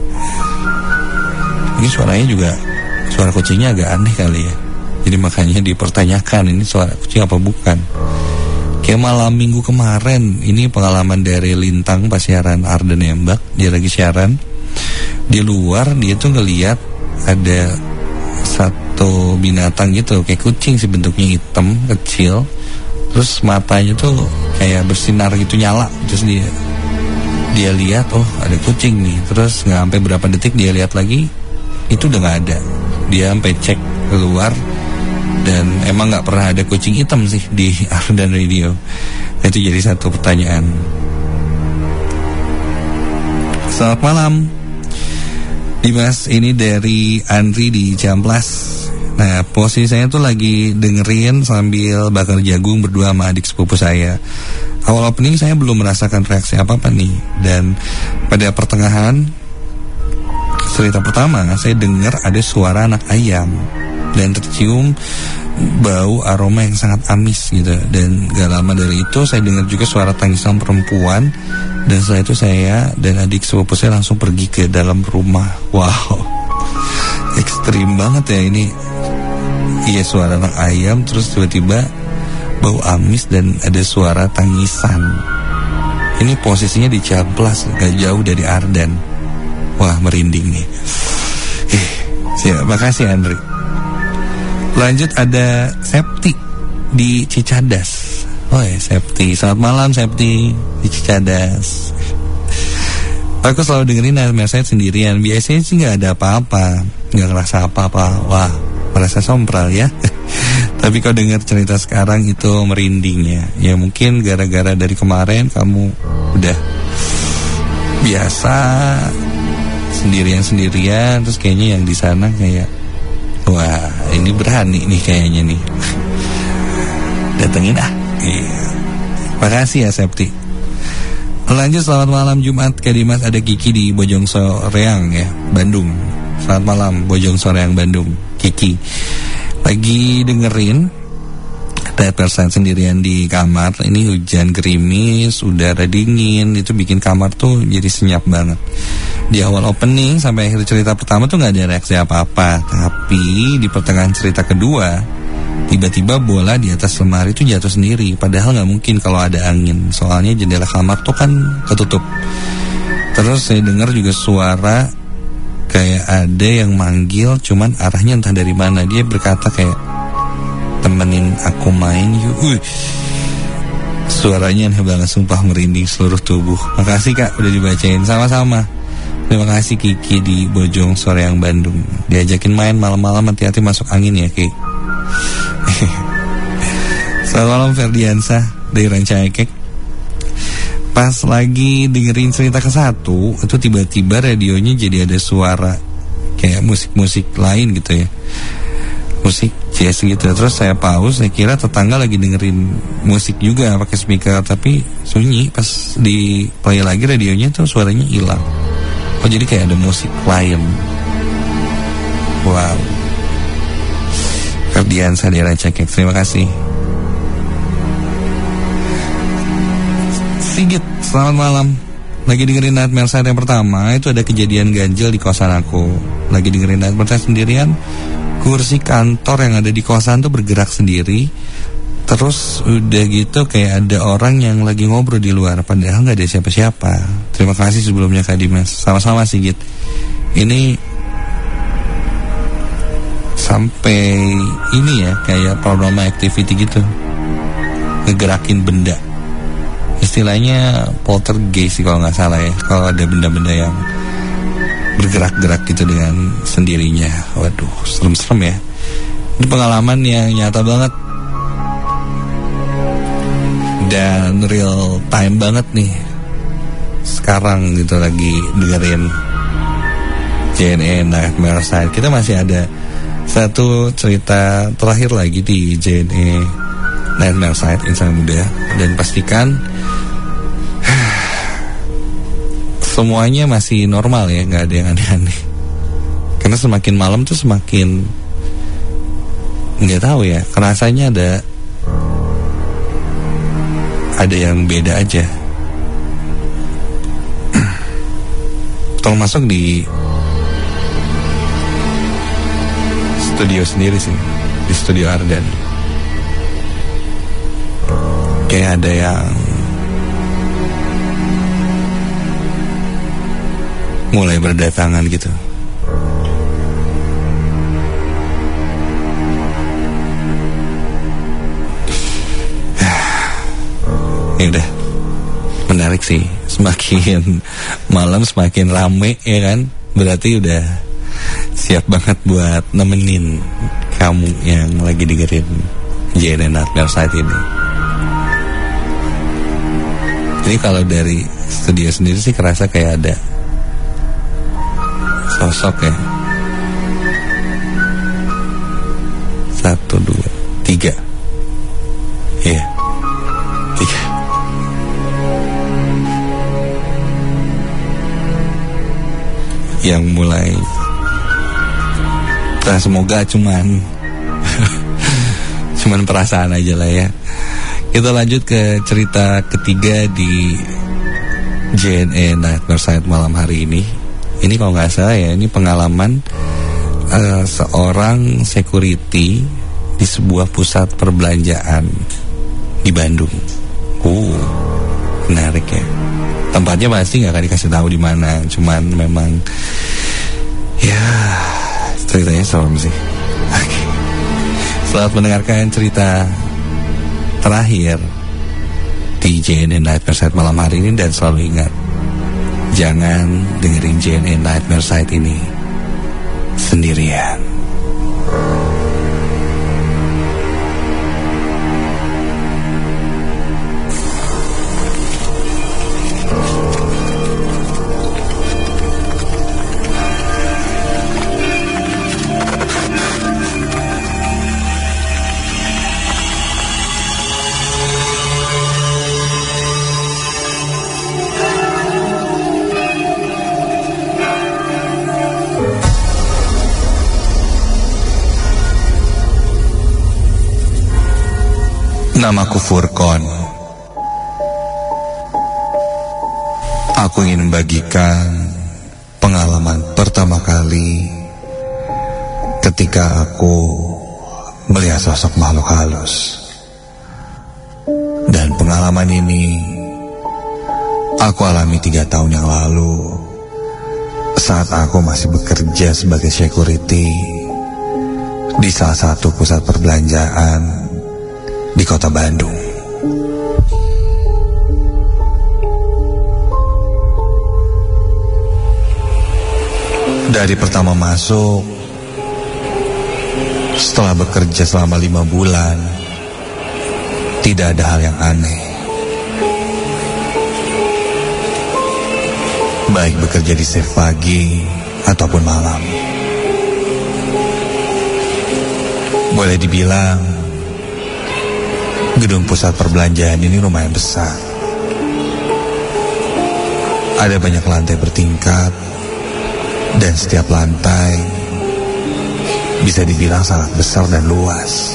Ini suaranya juga, suara kucingnya agak aneh kali ya. Jadi makanya dipertanyakan ini suara kucing apa bukan. Kayak malam minggu kemarin, ini pengalaman dari Lintang pas siaran Ardan Nembak. Dia lagi siaran di luar, dia tuh ngeliat ada satu binatang gitu, kayak kucing sih bentuknya, hitam, kecil. Terus matanya tuh kayak bersinar gitu, nyala. Terus dia dia lihat, oh ada kucing nih. Terus nggak sampai berapa detik dia lihat lagi, itu udah nggak ada. Dia sampai cek keluar, dan emang nggak pernah ada kucing hitam sih di Ardan Radio. Itu jadi satu pertanyaan. Selamat malam Dimas, ini dari Andri di Ciamplas. Nah, posisi saya tuh lagi dengerin sambil bakar jagung berdua sama adik sepupu saya. Awal opening saya belum merasakan reaksi apa-apa nih. Dan pada pertengahan cerita pertama, saya dengar ada suara anak ayam dan tercium bau aroma yang sangat amis gitu. Dan gak lama dari itu saya dengar juga suara tangisan perempuan. Dan setelah itu saya dan adik sepupu saya langsung pergi ke dalam rumah. Wow, ekstrim banget ya ini. Iya, suara anak ayam, terus tiba-tiba bau amis dan ada suara tangisan. Ini posisinya di Ciamplas, gak jauh dari Ardan. Wah, merinding nih. Eh, siap, makasih Andri. Lanjut ada Septi di Cicadas. Oh ya, Septi. Selamat malam Septi di Cicadas. Aku selalu dengerin Nightmare Side sendirian. Biasanya sih gak ada apa-apa, gak ngerasa apa-apa. Wah, merasa sompral ya. Tapi kalau dengar cerita sekarang itu merindingnya. Ya mungkin gara-gara dari kemarin kamu udah biasa sendirian-sendirian, terus kayaknya yang di sana kayak, wah ini berani nih kayaknya nih. Datengin ah. Iya. Makasih ya Septi. Lanjut, selamat malam Jumat Kak Dimas, ada Kiki di Bojong Soreang ya, Bandung. Selamat malam Bojong Soreang Bandung, Kiki. Lagi dengerin Nightmare Side sendirian di kamar. Ini hujan gerimis, udara dingin, itu bikin kamar tuh jadi senyap banget. Di awal opening sampai akhir cerita pertama tuh gak ada reaksi apa-apa. Tapi di pertengahan cerita kedua, tiba-tiba bola di atas lemari tuh jatuh sendiri. Padahal gak mungkin kalau ada angin, soalnya jendela kamar tuh kan ketutup. Terus saya dengar juga suara kayak ada yang manggil, cuman arahnya entah dari mana. Dia berkata kayak, temenin aku main yuk. Wih, suaranya aneh banget, sumpah merinding seluruh tubuh. Makasih Kak udah dibacain. Sama-sama. Terima kasih Kiki di Bojong Soreang Bandung. Diajakin main malam-malam, hati-hati masuk angin ya Ki. Selamat malam Ferdiansa dari Rancaikek. Pas lagi dengerin cerita ke satu, itu tiba-tiba radionya jadi ada suara kayak musik-musik lain gitu ya, musik jazz gitu. Terus saya pause, saya kira tetangga lagi dengerin musik juga pakai speaker, tapi sunyi. Pas di play lagi radionya tuh suaranya hilang. Oh jadi kayak ada musik lain. Wow. Ferdiansa dari Rancaikek, terima kasih. Sigit, selamat malam. Lagi dengerin Nightmare Side yang pertama, itu ada kejadian ganjil di kosan aku. Lagi dengerin Nightmare Side sendirian, kursi kantor yang ada di kosan tuh bergerak sendiri. Terus udah gitu kayak ada orang yang lagi ngobrol di luar, padahal gak ada siapa-siapa. Terima kasih sebelumnya Kak Dimas. Sama-sama Sigit. Ini sampai ini ya, kayak paranormal activity gitu, ngegerakin benda. Istilahnya poltergeist sih kalau nggak salah ya, kalau ada benda-benda yang bergerak-gerak gitu dengan sendirinya. Waduh, serem-serem ya. Ini pengalaman yang nyata banget dan real time banget nih. Sekarang gitu lagi dengerin J N E Nightmare Side. Kita masih ada satu cerita terakhir lagi di J N E Nightmare Side Insan Muda. Dan pastikan semuanya masih normal ya, gak ada yang aneh-aneh. Karena semakin malam tuh semakin gak tahu ya, kerasanya ada Ada yang beda aja. Tolong masuk di studio sendiri sih, di studio Ardan. Kayak ada yang mulai berdatangan gitu. sih. Semakin malam semakin rame ya kan. Berarti udah siap banget buat nemenin kamu yang lagi dengerin J N N Nightmare Site ini. Jadi kalau dari studio sendiri sih kerasa kayak ada sosok ya. Satu, dua, tiga. Iya, yeah. Tiga. Yang mulai. Nah, semoga cuman cuman perasaan aja lah ya. Kita lanjut ke cerita ketiga di J N N Nightmare Site malam hari ini. Ini kalau nggak salah ya, ini pengalaman uh, seorang security di sebuah pusat perbelanjaan di Bandung. Uh, menarik ya. Tempatnya pasti nggak akan dikasih tahu di mana, cuman memang ya ceritanya serem sih. Oke. Selamat mendengarkan cerita terakhir di J N N Nightmare Site malam hari ini, dan selalu ingat, jangan dengerin J N N Nightmare Site ini sendirian. Namaku Furqon. Aku ingin membagikan pengalaman pertama kali ketika aku melihat sosok makhluk halus. Dan pengalaman ini aku alami tiga tahun yang lalu saat aku masih bekerja sebagai security di salah satu pusat perbelanjaan di kota Bandung. Dari pertama masuk, setelah bekerja selama lima bulan, tidak ada hal yang aneh. Baik bekerja di shift pagi ataupun malam. Boleh dibilang gedung pusat perbelanjaan ini lumayan besar. Ada banyak lantai bertingkat, dan setiap lantai bisa dibilang sangat besar dan luas.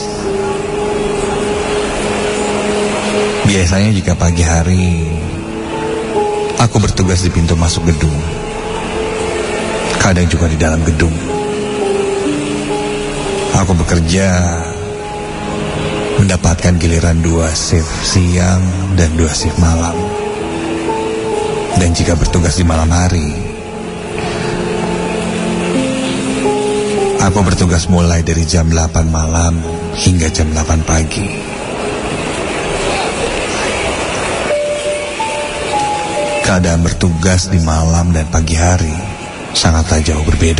Biasanya jika pagi hari aku bertugas di pintu masuk gedung, kadang juga di dalam gedung. Aku bekerja mendapatkan giliran dua shift siang dan dua shift malam. Dan jika bertugas di malam hari, aku bertugas mulai dari jam delapan malam hingga jam delapan pagi. Keadaan bertugas di malam dan pagi hari sangatlah jauh berbeda.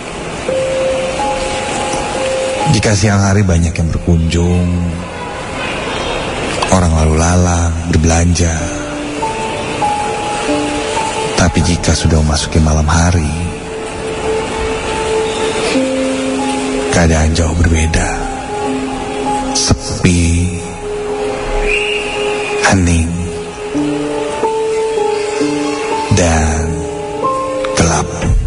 Jika siang hari banyak yang berkunjung, orang lalu lalang, berbelanja. Tapi jika sudah memasuki malam hari, keadaan jauh berbeda. Sepi, hening, dan gelap.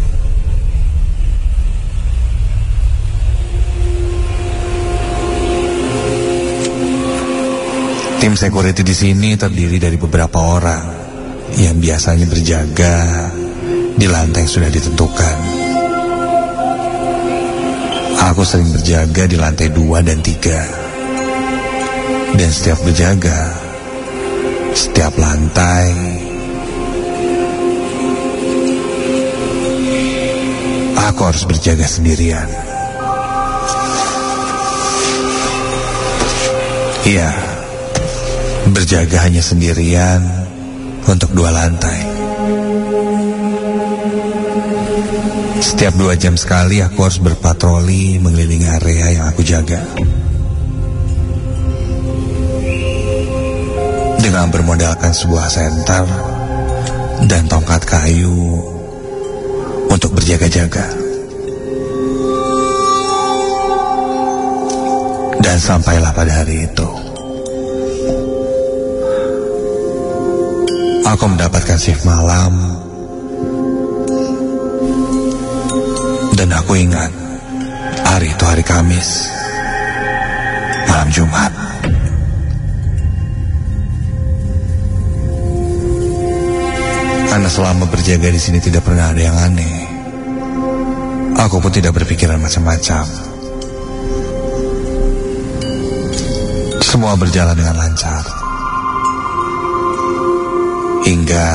Tim security di sini terdiri dari beberapa orang yang biasanya berjaga di lantai yang sudah ditentukan. Aku sering berjaga di lantai dua dan tiga. Dan setiap berjaga, setiap lantai aku harus berjaga sendirian. Iya, berjaga hanya sendirian untuk dua lantai. Setiap dua jam sekali aku harus berpatroli mengelilingi area yang aku jaga. Dengan bermodalkan sebuah senter dan tongkat kayu untuk berjaga-jaga. Dan sampailah pada hari itu, aku mendapatkan shift malam. Dan aku ingat, hari itu hari Kamis, malam Jumat. Karena selama berjaga di sini tidak pernah ada yang aneh, aku pun tidak berpikiran macam-macam. Semua berjalan dengan lancar. Hingga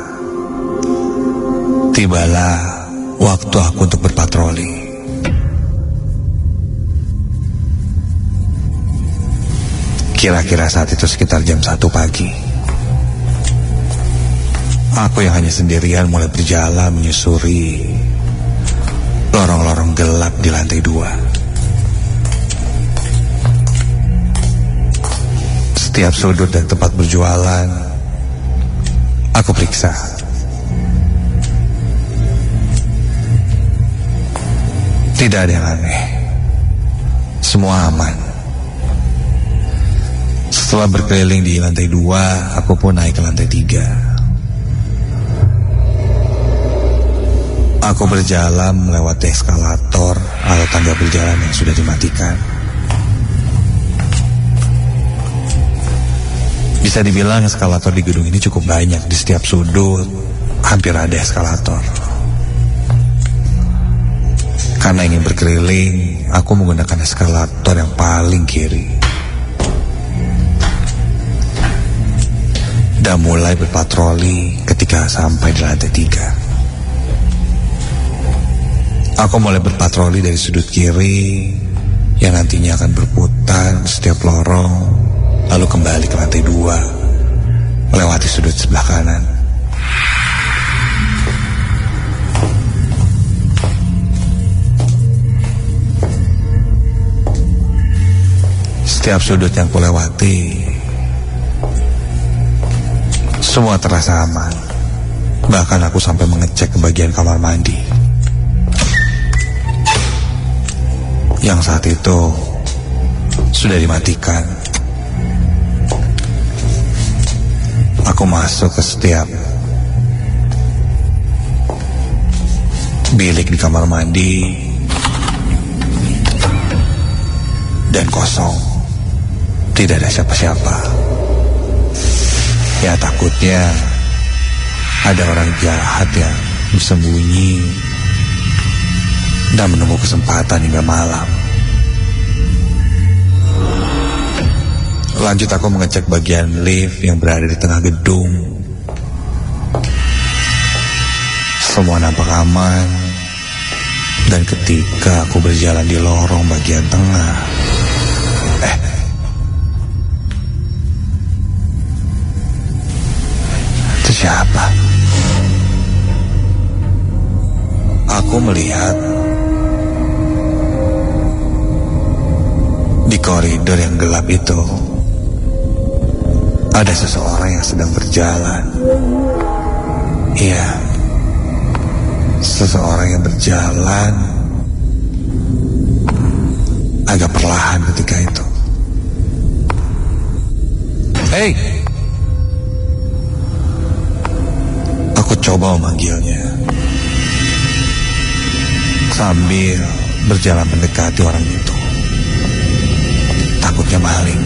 tibalah waktu aku untuk berpatroli. Kira-kira saat itu sekitar jam satu pagi. Aku yang hanya sendirian mulai berjalan menyusuri lorong-lorong gelap di lantai dua. Setiap sudut dan tempat berjualan aku periksa. Tidak ada yang aneh. Semua aman. Setelah berkeliling di lantai dua, aku pun naik ke lantai tiga. Aku berjalan melewati eskalator atau tangga berjalan yang sudah dimatikan. Bisa dibilang eskalator di gedung ini cukup banyak. Di setiap sudut hampir ada eskalator. Karena ingin berkeliling, aku menggunakan eskalator yang paling kiri. Dan mulai berpatroli ketika sampai di lantai tiga. Aku mulai berpatroli dari sudut kiri yang nantinya akan berputar setiap lorong, lalu kembali ke lantai dua, melewati sudut sebelah kanan. Setiap sudut yang kulewati, semua terasa aman. Bahkan aku sampai mengecek ke bagian kamar mandi, yang saat itu sudah dimatikan. Aku masuk ke setiap bilik di kamar mandi dan kosong. Tidak ada siapa-siapa. Ya takutnya ada orang jahat yang bersembunyi dan menunggu kesempatan hingga malam. Lanjut aku mengecek bagian lift yang berada di tengah gedung. Semua nampak aman. Dan ketika aku berjalan di lorong bagian tengah, Eh Itu siapa? Aku melihat di koridor yang gelap itu ada seseorang yang sedang berjalan. Iya, seseorang yang berjalan agak perlahan ketika itu. Hei! Aku coba memanggilnya sambil berjalan mendekati orang itu. Takutnya maling.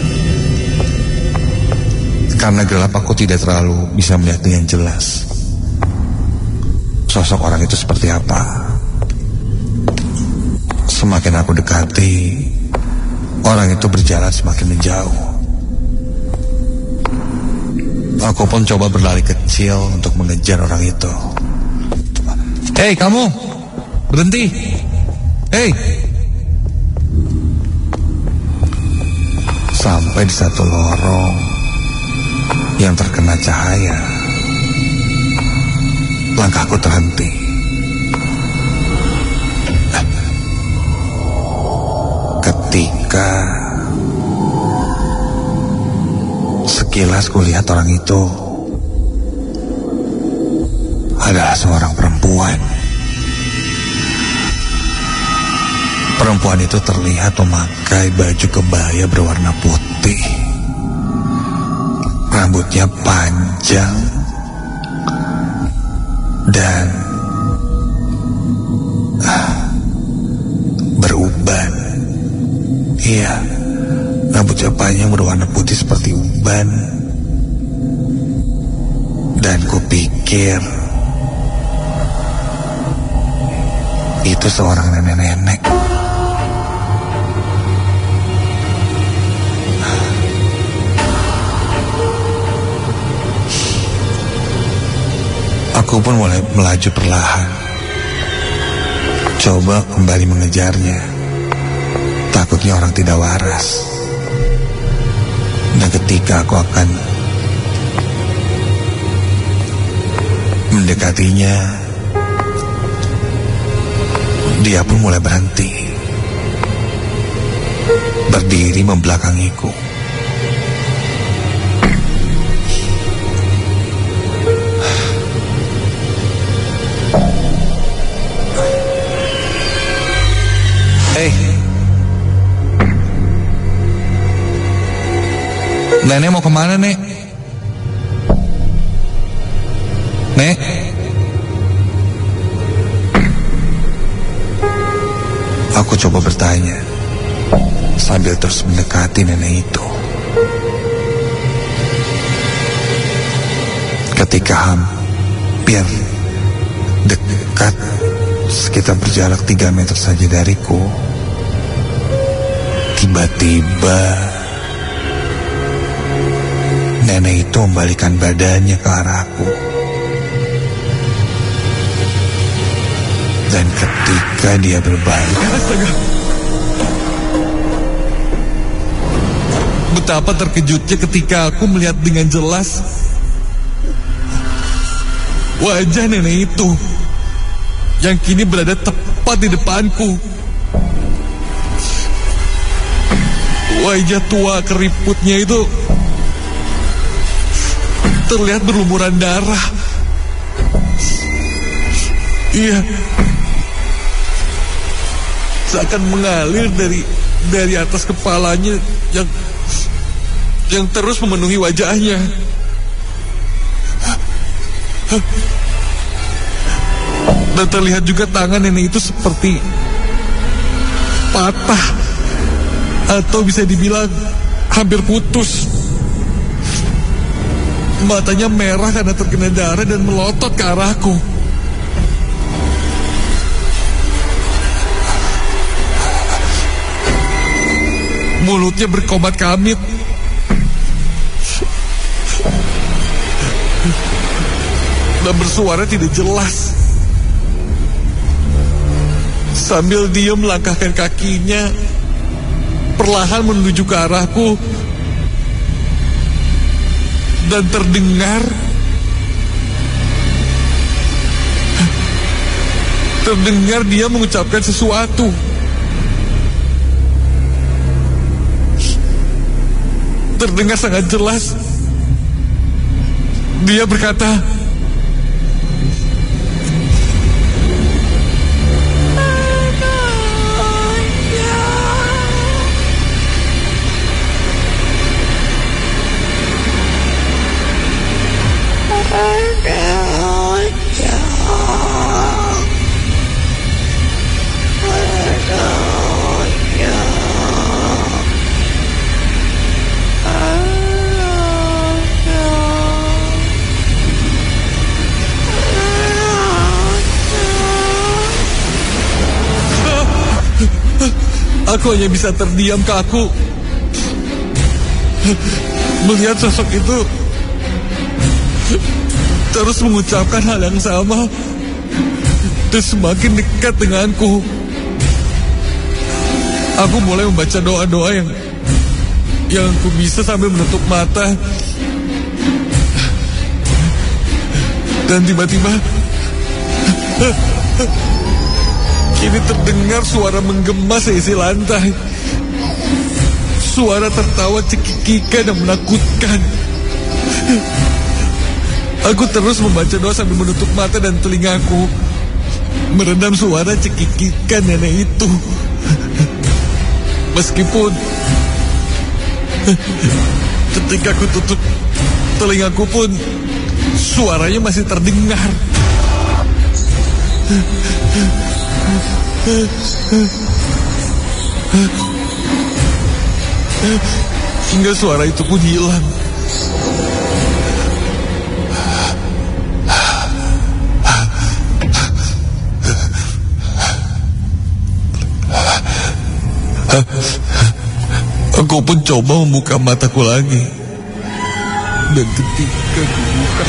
Karena gelap aku tidak terlalu bisa melihat dengan jelas sosok orang itu seperti apa. Semakin aku dekati, orang itu berjalan semakin menjauh. Aku pun coba berlari kecil untuk mengejar orang itu. Hei kamu, berhenti. Hei. Sampai di satu lorong yang terkena cahaya langkahku terhenti. Ketika sekilas kulihat orang itu adalah seorang perempuan. Perempuan itu terlihat memakai baju kebaya berwarna putih. Rambutnya panjang dan ah, beruban. Iya, rambutnya panjang berwarna putih seperti uban. Dan kupikir itu seorang nenek-nenek. Aku pun mulai melaju perlahan, coba kembali mengejarnya. Takutnya orang tidak waras. Dan ketika aku akan mendekatinya, dia pun mulai berhenti, berdiri membelakangiku. Hei, nenek mau kemana, Nek? Nek? Aku coba bertanya sambil terus mendekati nenek itu. Ketika hampir dekat, sekitar berjarak tiga meter saja dariku, tiba-tiba nenek itu membalikkan badannya ke arahku. Dan ketika dia berbalik, Astaga. Betapa terkejutnya ketika aku melihat dengan jelas wajah nenek itu yang kini berada tepat di depanku. Wajah tua keriputnya itu terlihat berlumuran darah. Iya, seakan mengalir dari dari atas kepalanya yang yang terus memenuhi wajahnya. Dan terlihat juga tangan nenek itu seperti patah atau bisa dibilang hampir putus. Matanya merah karena terkena darah dan melotot ke arahku. Mulutnya berkomat kamit. Dan bersuara tidak jelas. Sambil dia melangkahkan kakinya perlahan menuju ke arahku. Dan terdengar Terdengar dia mengucapkan sesuatu. Terdengar sangat jelas. Dia berkata, aku hanya bisa terdiam kaku melihat sosok itu terus mengucapkan hal yang sama dan semakin dekat denganku. Aku mulai membaca doa-doa yang yang aku bisa sambil menutup mata. Dan tiba-tiba Kini terdengar suara menggema seisi lantai. Suara tertawa cekikikan dan menakutkan. Aku terus membaca doa sambil menutup mata dan telingaku, meredam suara cekikikan nenek itu. Meskipun ketika aku tutup telingaku pun suaranya masih terdengar. Hingga suara itu pun hilang. Aku pun coba membuka mataku lagi. Dan ketika aku buka,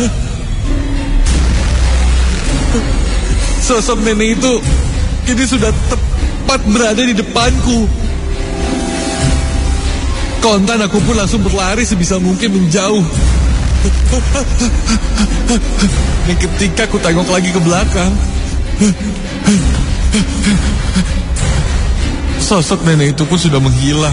sosok nenek itu kini sudah tepat berada di depanku. Kontan aku pun langsung berlari sebisa mungkin menjauh. Dan ketika aku tengok lagi ke belakang, sosok nenek itu pun sudah menghilang.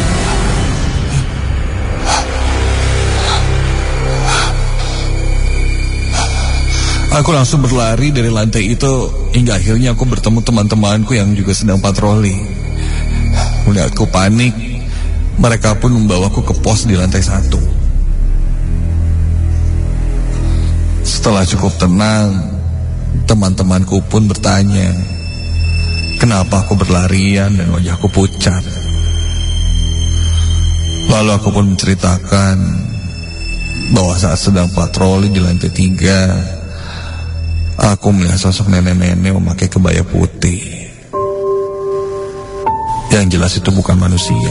Aku langsung berlari dari lantai itu hingga akhirnya aku bertemu teman-temanku yang juga sedang patroli. Melihatku panik, mereka pun membawaku ke pos di lantai satu. Setelah cukup tenang, teman-temanku pun bertanya, kenapa aku berlarian dan wajahku pucat. Lalu aku pun menceritakan bahwa saat sedang patroli di lantai tiga, aku melihat sosok nenek-nenek memakai kebaya putih. Yang jelas itu bukan manusia.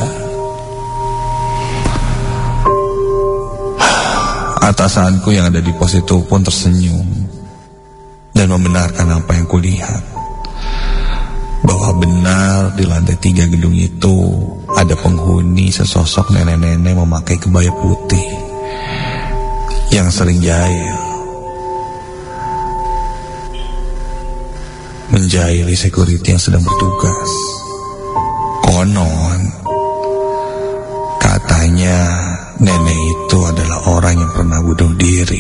Atasanku yang ada di pos itu pun tersenyum dan membenarkan apa yang kulihat, bahwa benar di lantai tiga gedung itu ada penghuni sesosok nenek-nenek memakai kebaya putih yang sering jahil, menjahili security yang sedang bertugas. Konon katanya nenek itu adalah orang yang pernah bunuh diri.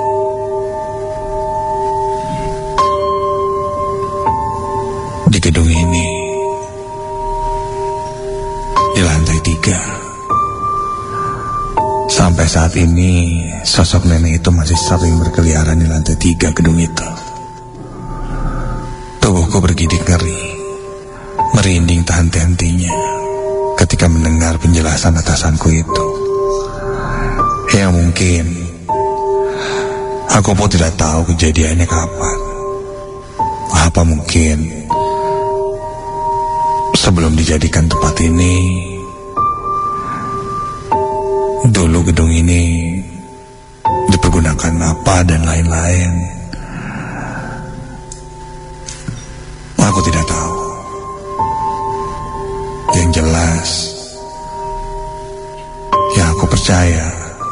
Di gedung ini, di lantai tiga. Sampai saat ini sosok nenek itu masih sering berkeliaran di lantai tiga gedung itu. Tubuhku bergidik ngeri, merinding tak henti-hentinya ketika mendengar penjelasan atasanku itu. Ya mungkin aku pun tidak tahu kejadiannya kapan. Apa mungkin sebelum dijadikan tempat ini, dulu gedung ini dipergunakan apa dan lain-lain. Aku tidak tahu. Yang jelas, ya aku percaya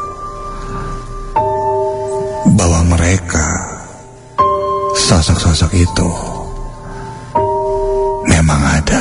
bahwa mereka, sosok-sosok itu memang ada.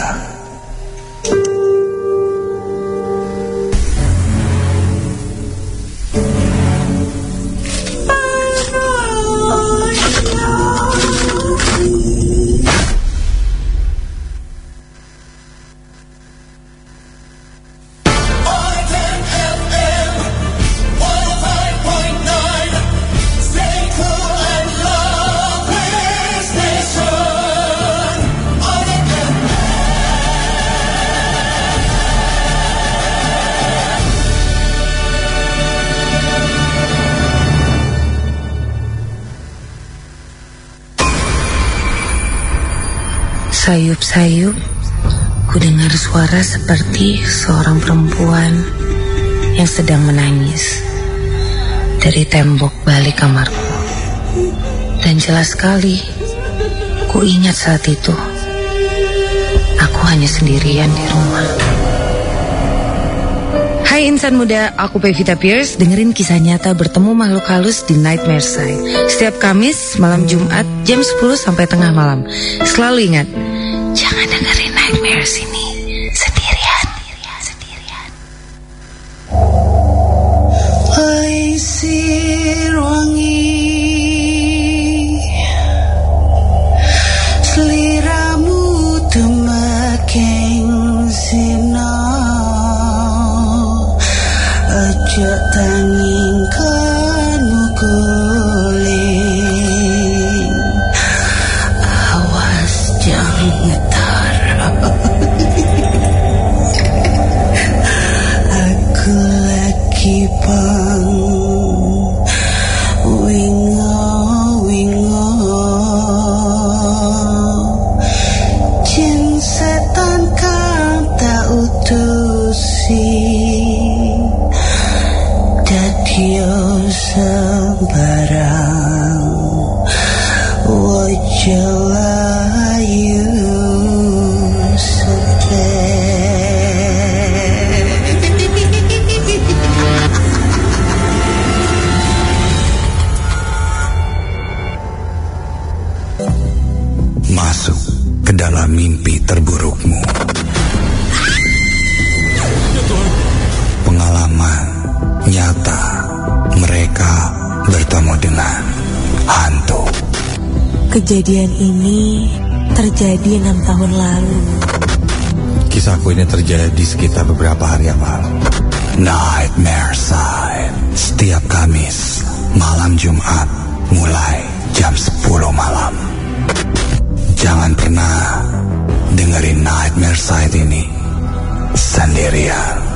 Sayup-sayup, ku dengar suara seperti seorang perempuan yang sedang menangis dari tembok balik kamarku. Dan jelas sekali, ku ingat saat itu, aku hanya sendirian di rumah. Hai insan muda, aku Pevita Pierce. Dengerin kisah nyata bertemu makhluk halus di Nightmare Side setiap Kamis, malam Jumat, jam sepuluh sampai tengah malam. Selalu ingat, jangan dengerin Nightmares ini sendirian. Sendirian. Paisir wangi, seliramu temakin zina. Ojo tanging kono guling, awas jangan ngetar. Aku lagi bang wingo wingo, jin setan kang tak utusi. Yo sembarang wajah layu masuk ke dalam mimpi terburukmu. Pengalaman nyata mereka bertemu dengan hantu. Kejadian ini terjadi enam tahun lalu. Kisahku ini terjadi sekitar beberapa hari yang lalu. Nightmare Side setiap Kamis, malam Jumat, mulai jam sepuluh malam. Jangan pernah dengerin Nightmare Side ini sendirian.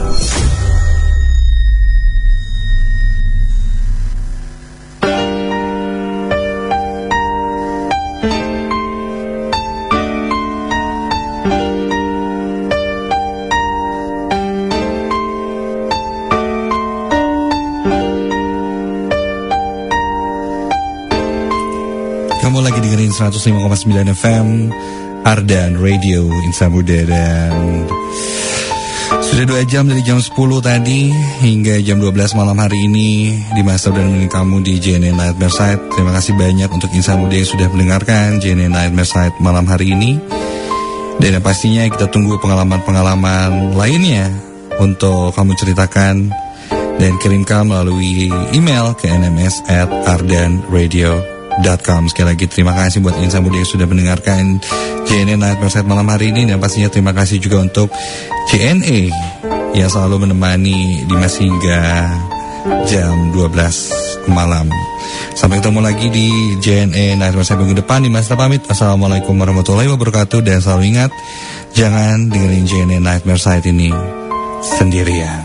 Kamu lagi dengerin seratus lima koma sembilan F M Ardan Radio Insan Muda, dan sudah dua jam dari jam sepuluh tadi hingga jam dua belas malam hari ini di masa dan menemani kamu di J N A Nightmare Side. Terima kasih banyak untuk Insan Muda yang sudah mendengarkan J N A Nightmare Side malam hari ini. Dan yang pastinya kita tunggu pengalaman-pengalaman lainnya untuk kamu ceritakan dan kirimkan melalui email ke n m s at ardan radio dot com. Sekali lagi terima kasih buat Insan Muda yang sudah mendengarkan J N A Nightmare Side malam hari ini, dan pastinya terima kasih juga untuk J N A yang selalu menemani Dimas hingga jam dua belas malam. Sampai ketemu lagi di J N A Nightmare Side minggu depan. Dimas pamit. Assalamualaikum warahmatullahi wabarakatuh, dan selalu ingat, jangan dengerin J N A Nightmare Side ini sendirian.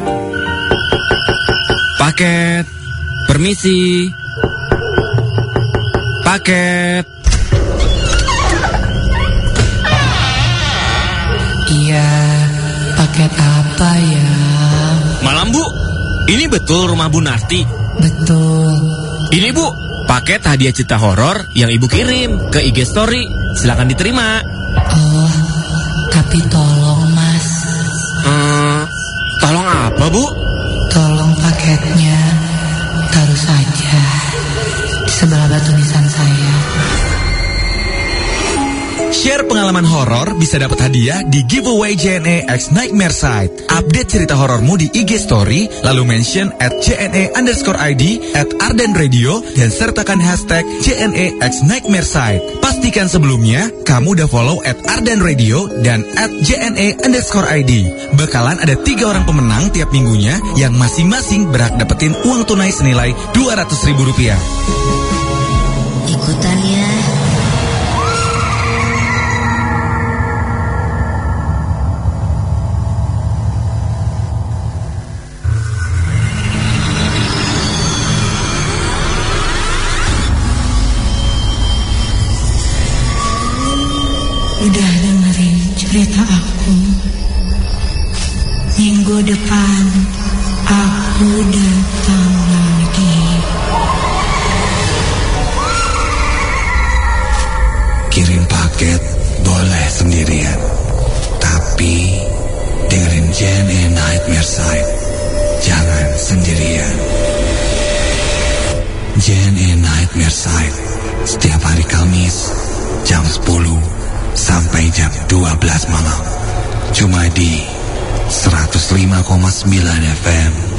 Paket, permisi. Paket. Iya, paket apa ya? Malam Bu, ini betul rumah Bu Narti? Betul. Ini Bu, paket hadiah cerita horor yang Ibu kirim ke I G Story. Silakan diterima. Oh, tapi tolong Mas. Hmm, tolong apa Bu? Tolong paketnya taruh saja di sebelah batu nisan saya. Share pengalaman horor bisa dapat hadiah di giveaway J N A X Nightmare Side. Update cerita horormu di I G Story, lalu mention at J N A underscore I D at Ardan Radio dan sertakan hashtag J N A X Nightmare Side. Pastikan sebelumnya kamu udah follow at Ardan Radio dan at J N A underscore I D. Bakalan ada tiga orang pemenang tiap minggunya yang masing-masing berhak dapetin uang tunai senilai dua ratus ribu rupiah. Ikutan ya. Udah dengerin cerita aku. Minggu depan aku datang lagi. Kirim paket boleh sendirian, tapi dengerin J N A Nightmare Side Nightmare Side setiap hari Kamis jam sepuluh sampai jam dua belas malam. Cuma di seratus lima koma sembilan F M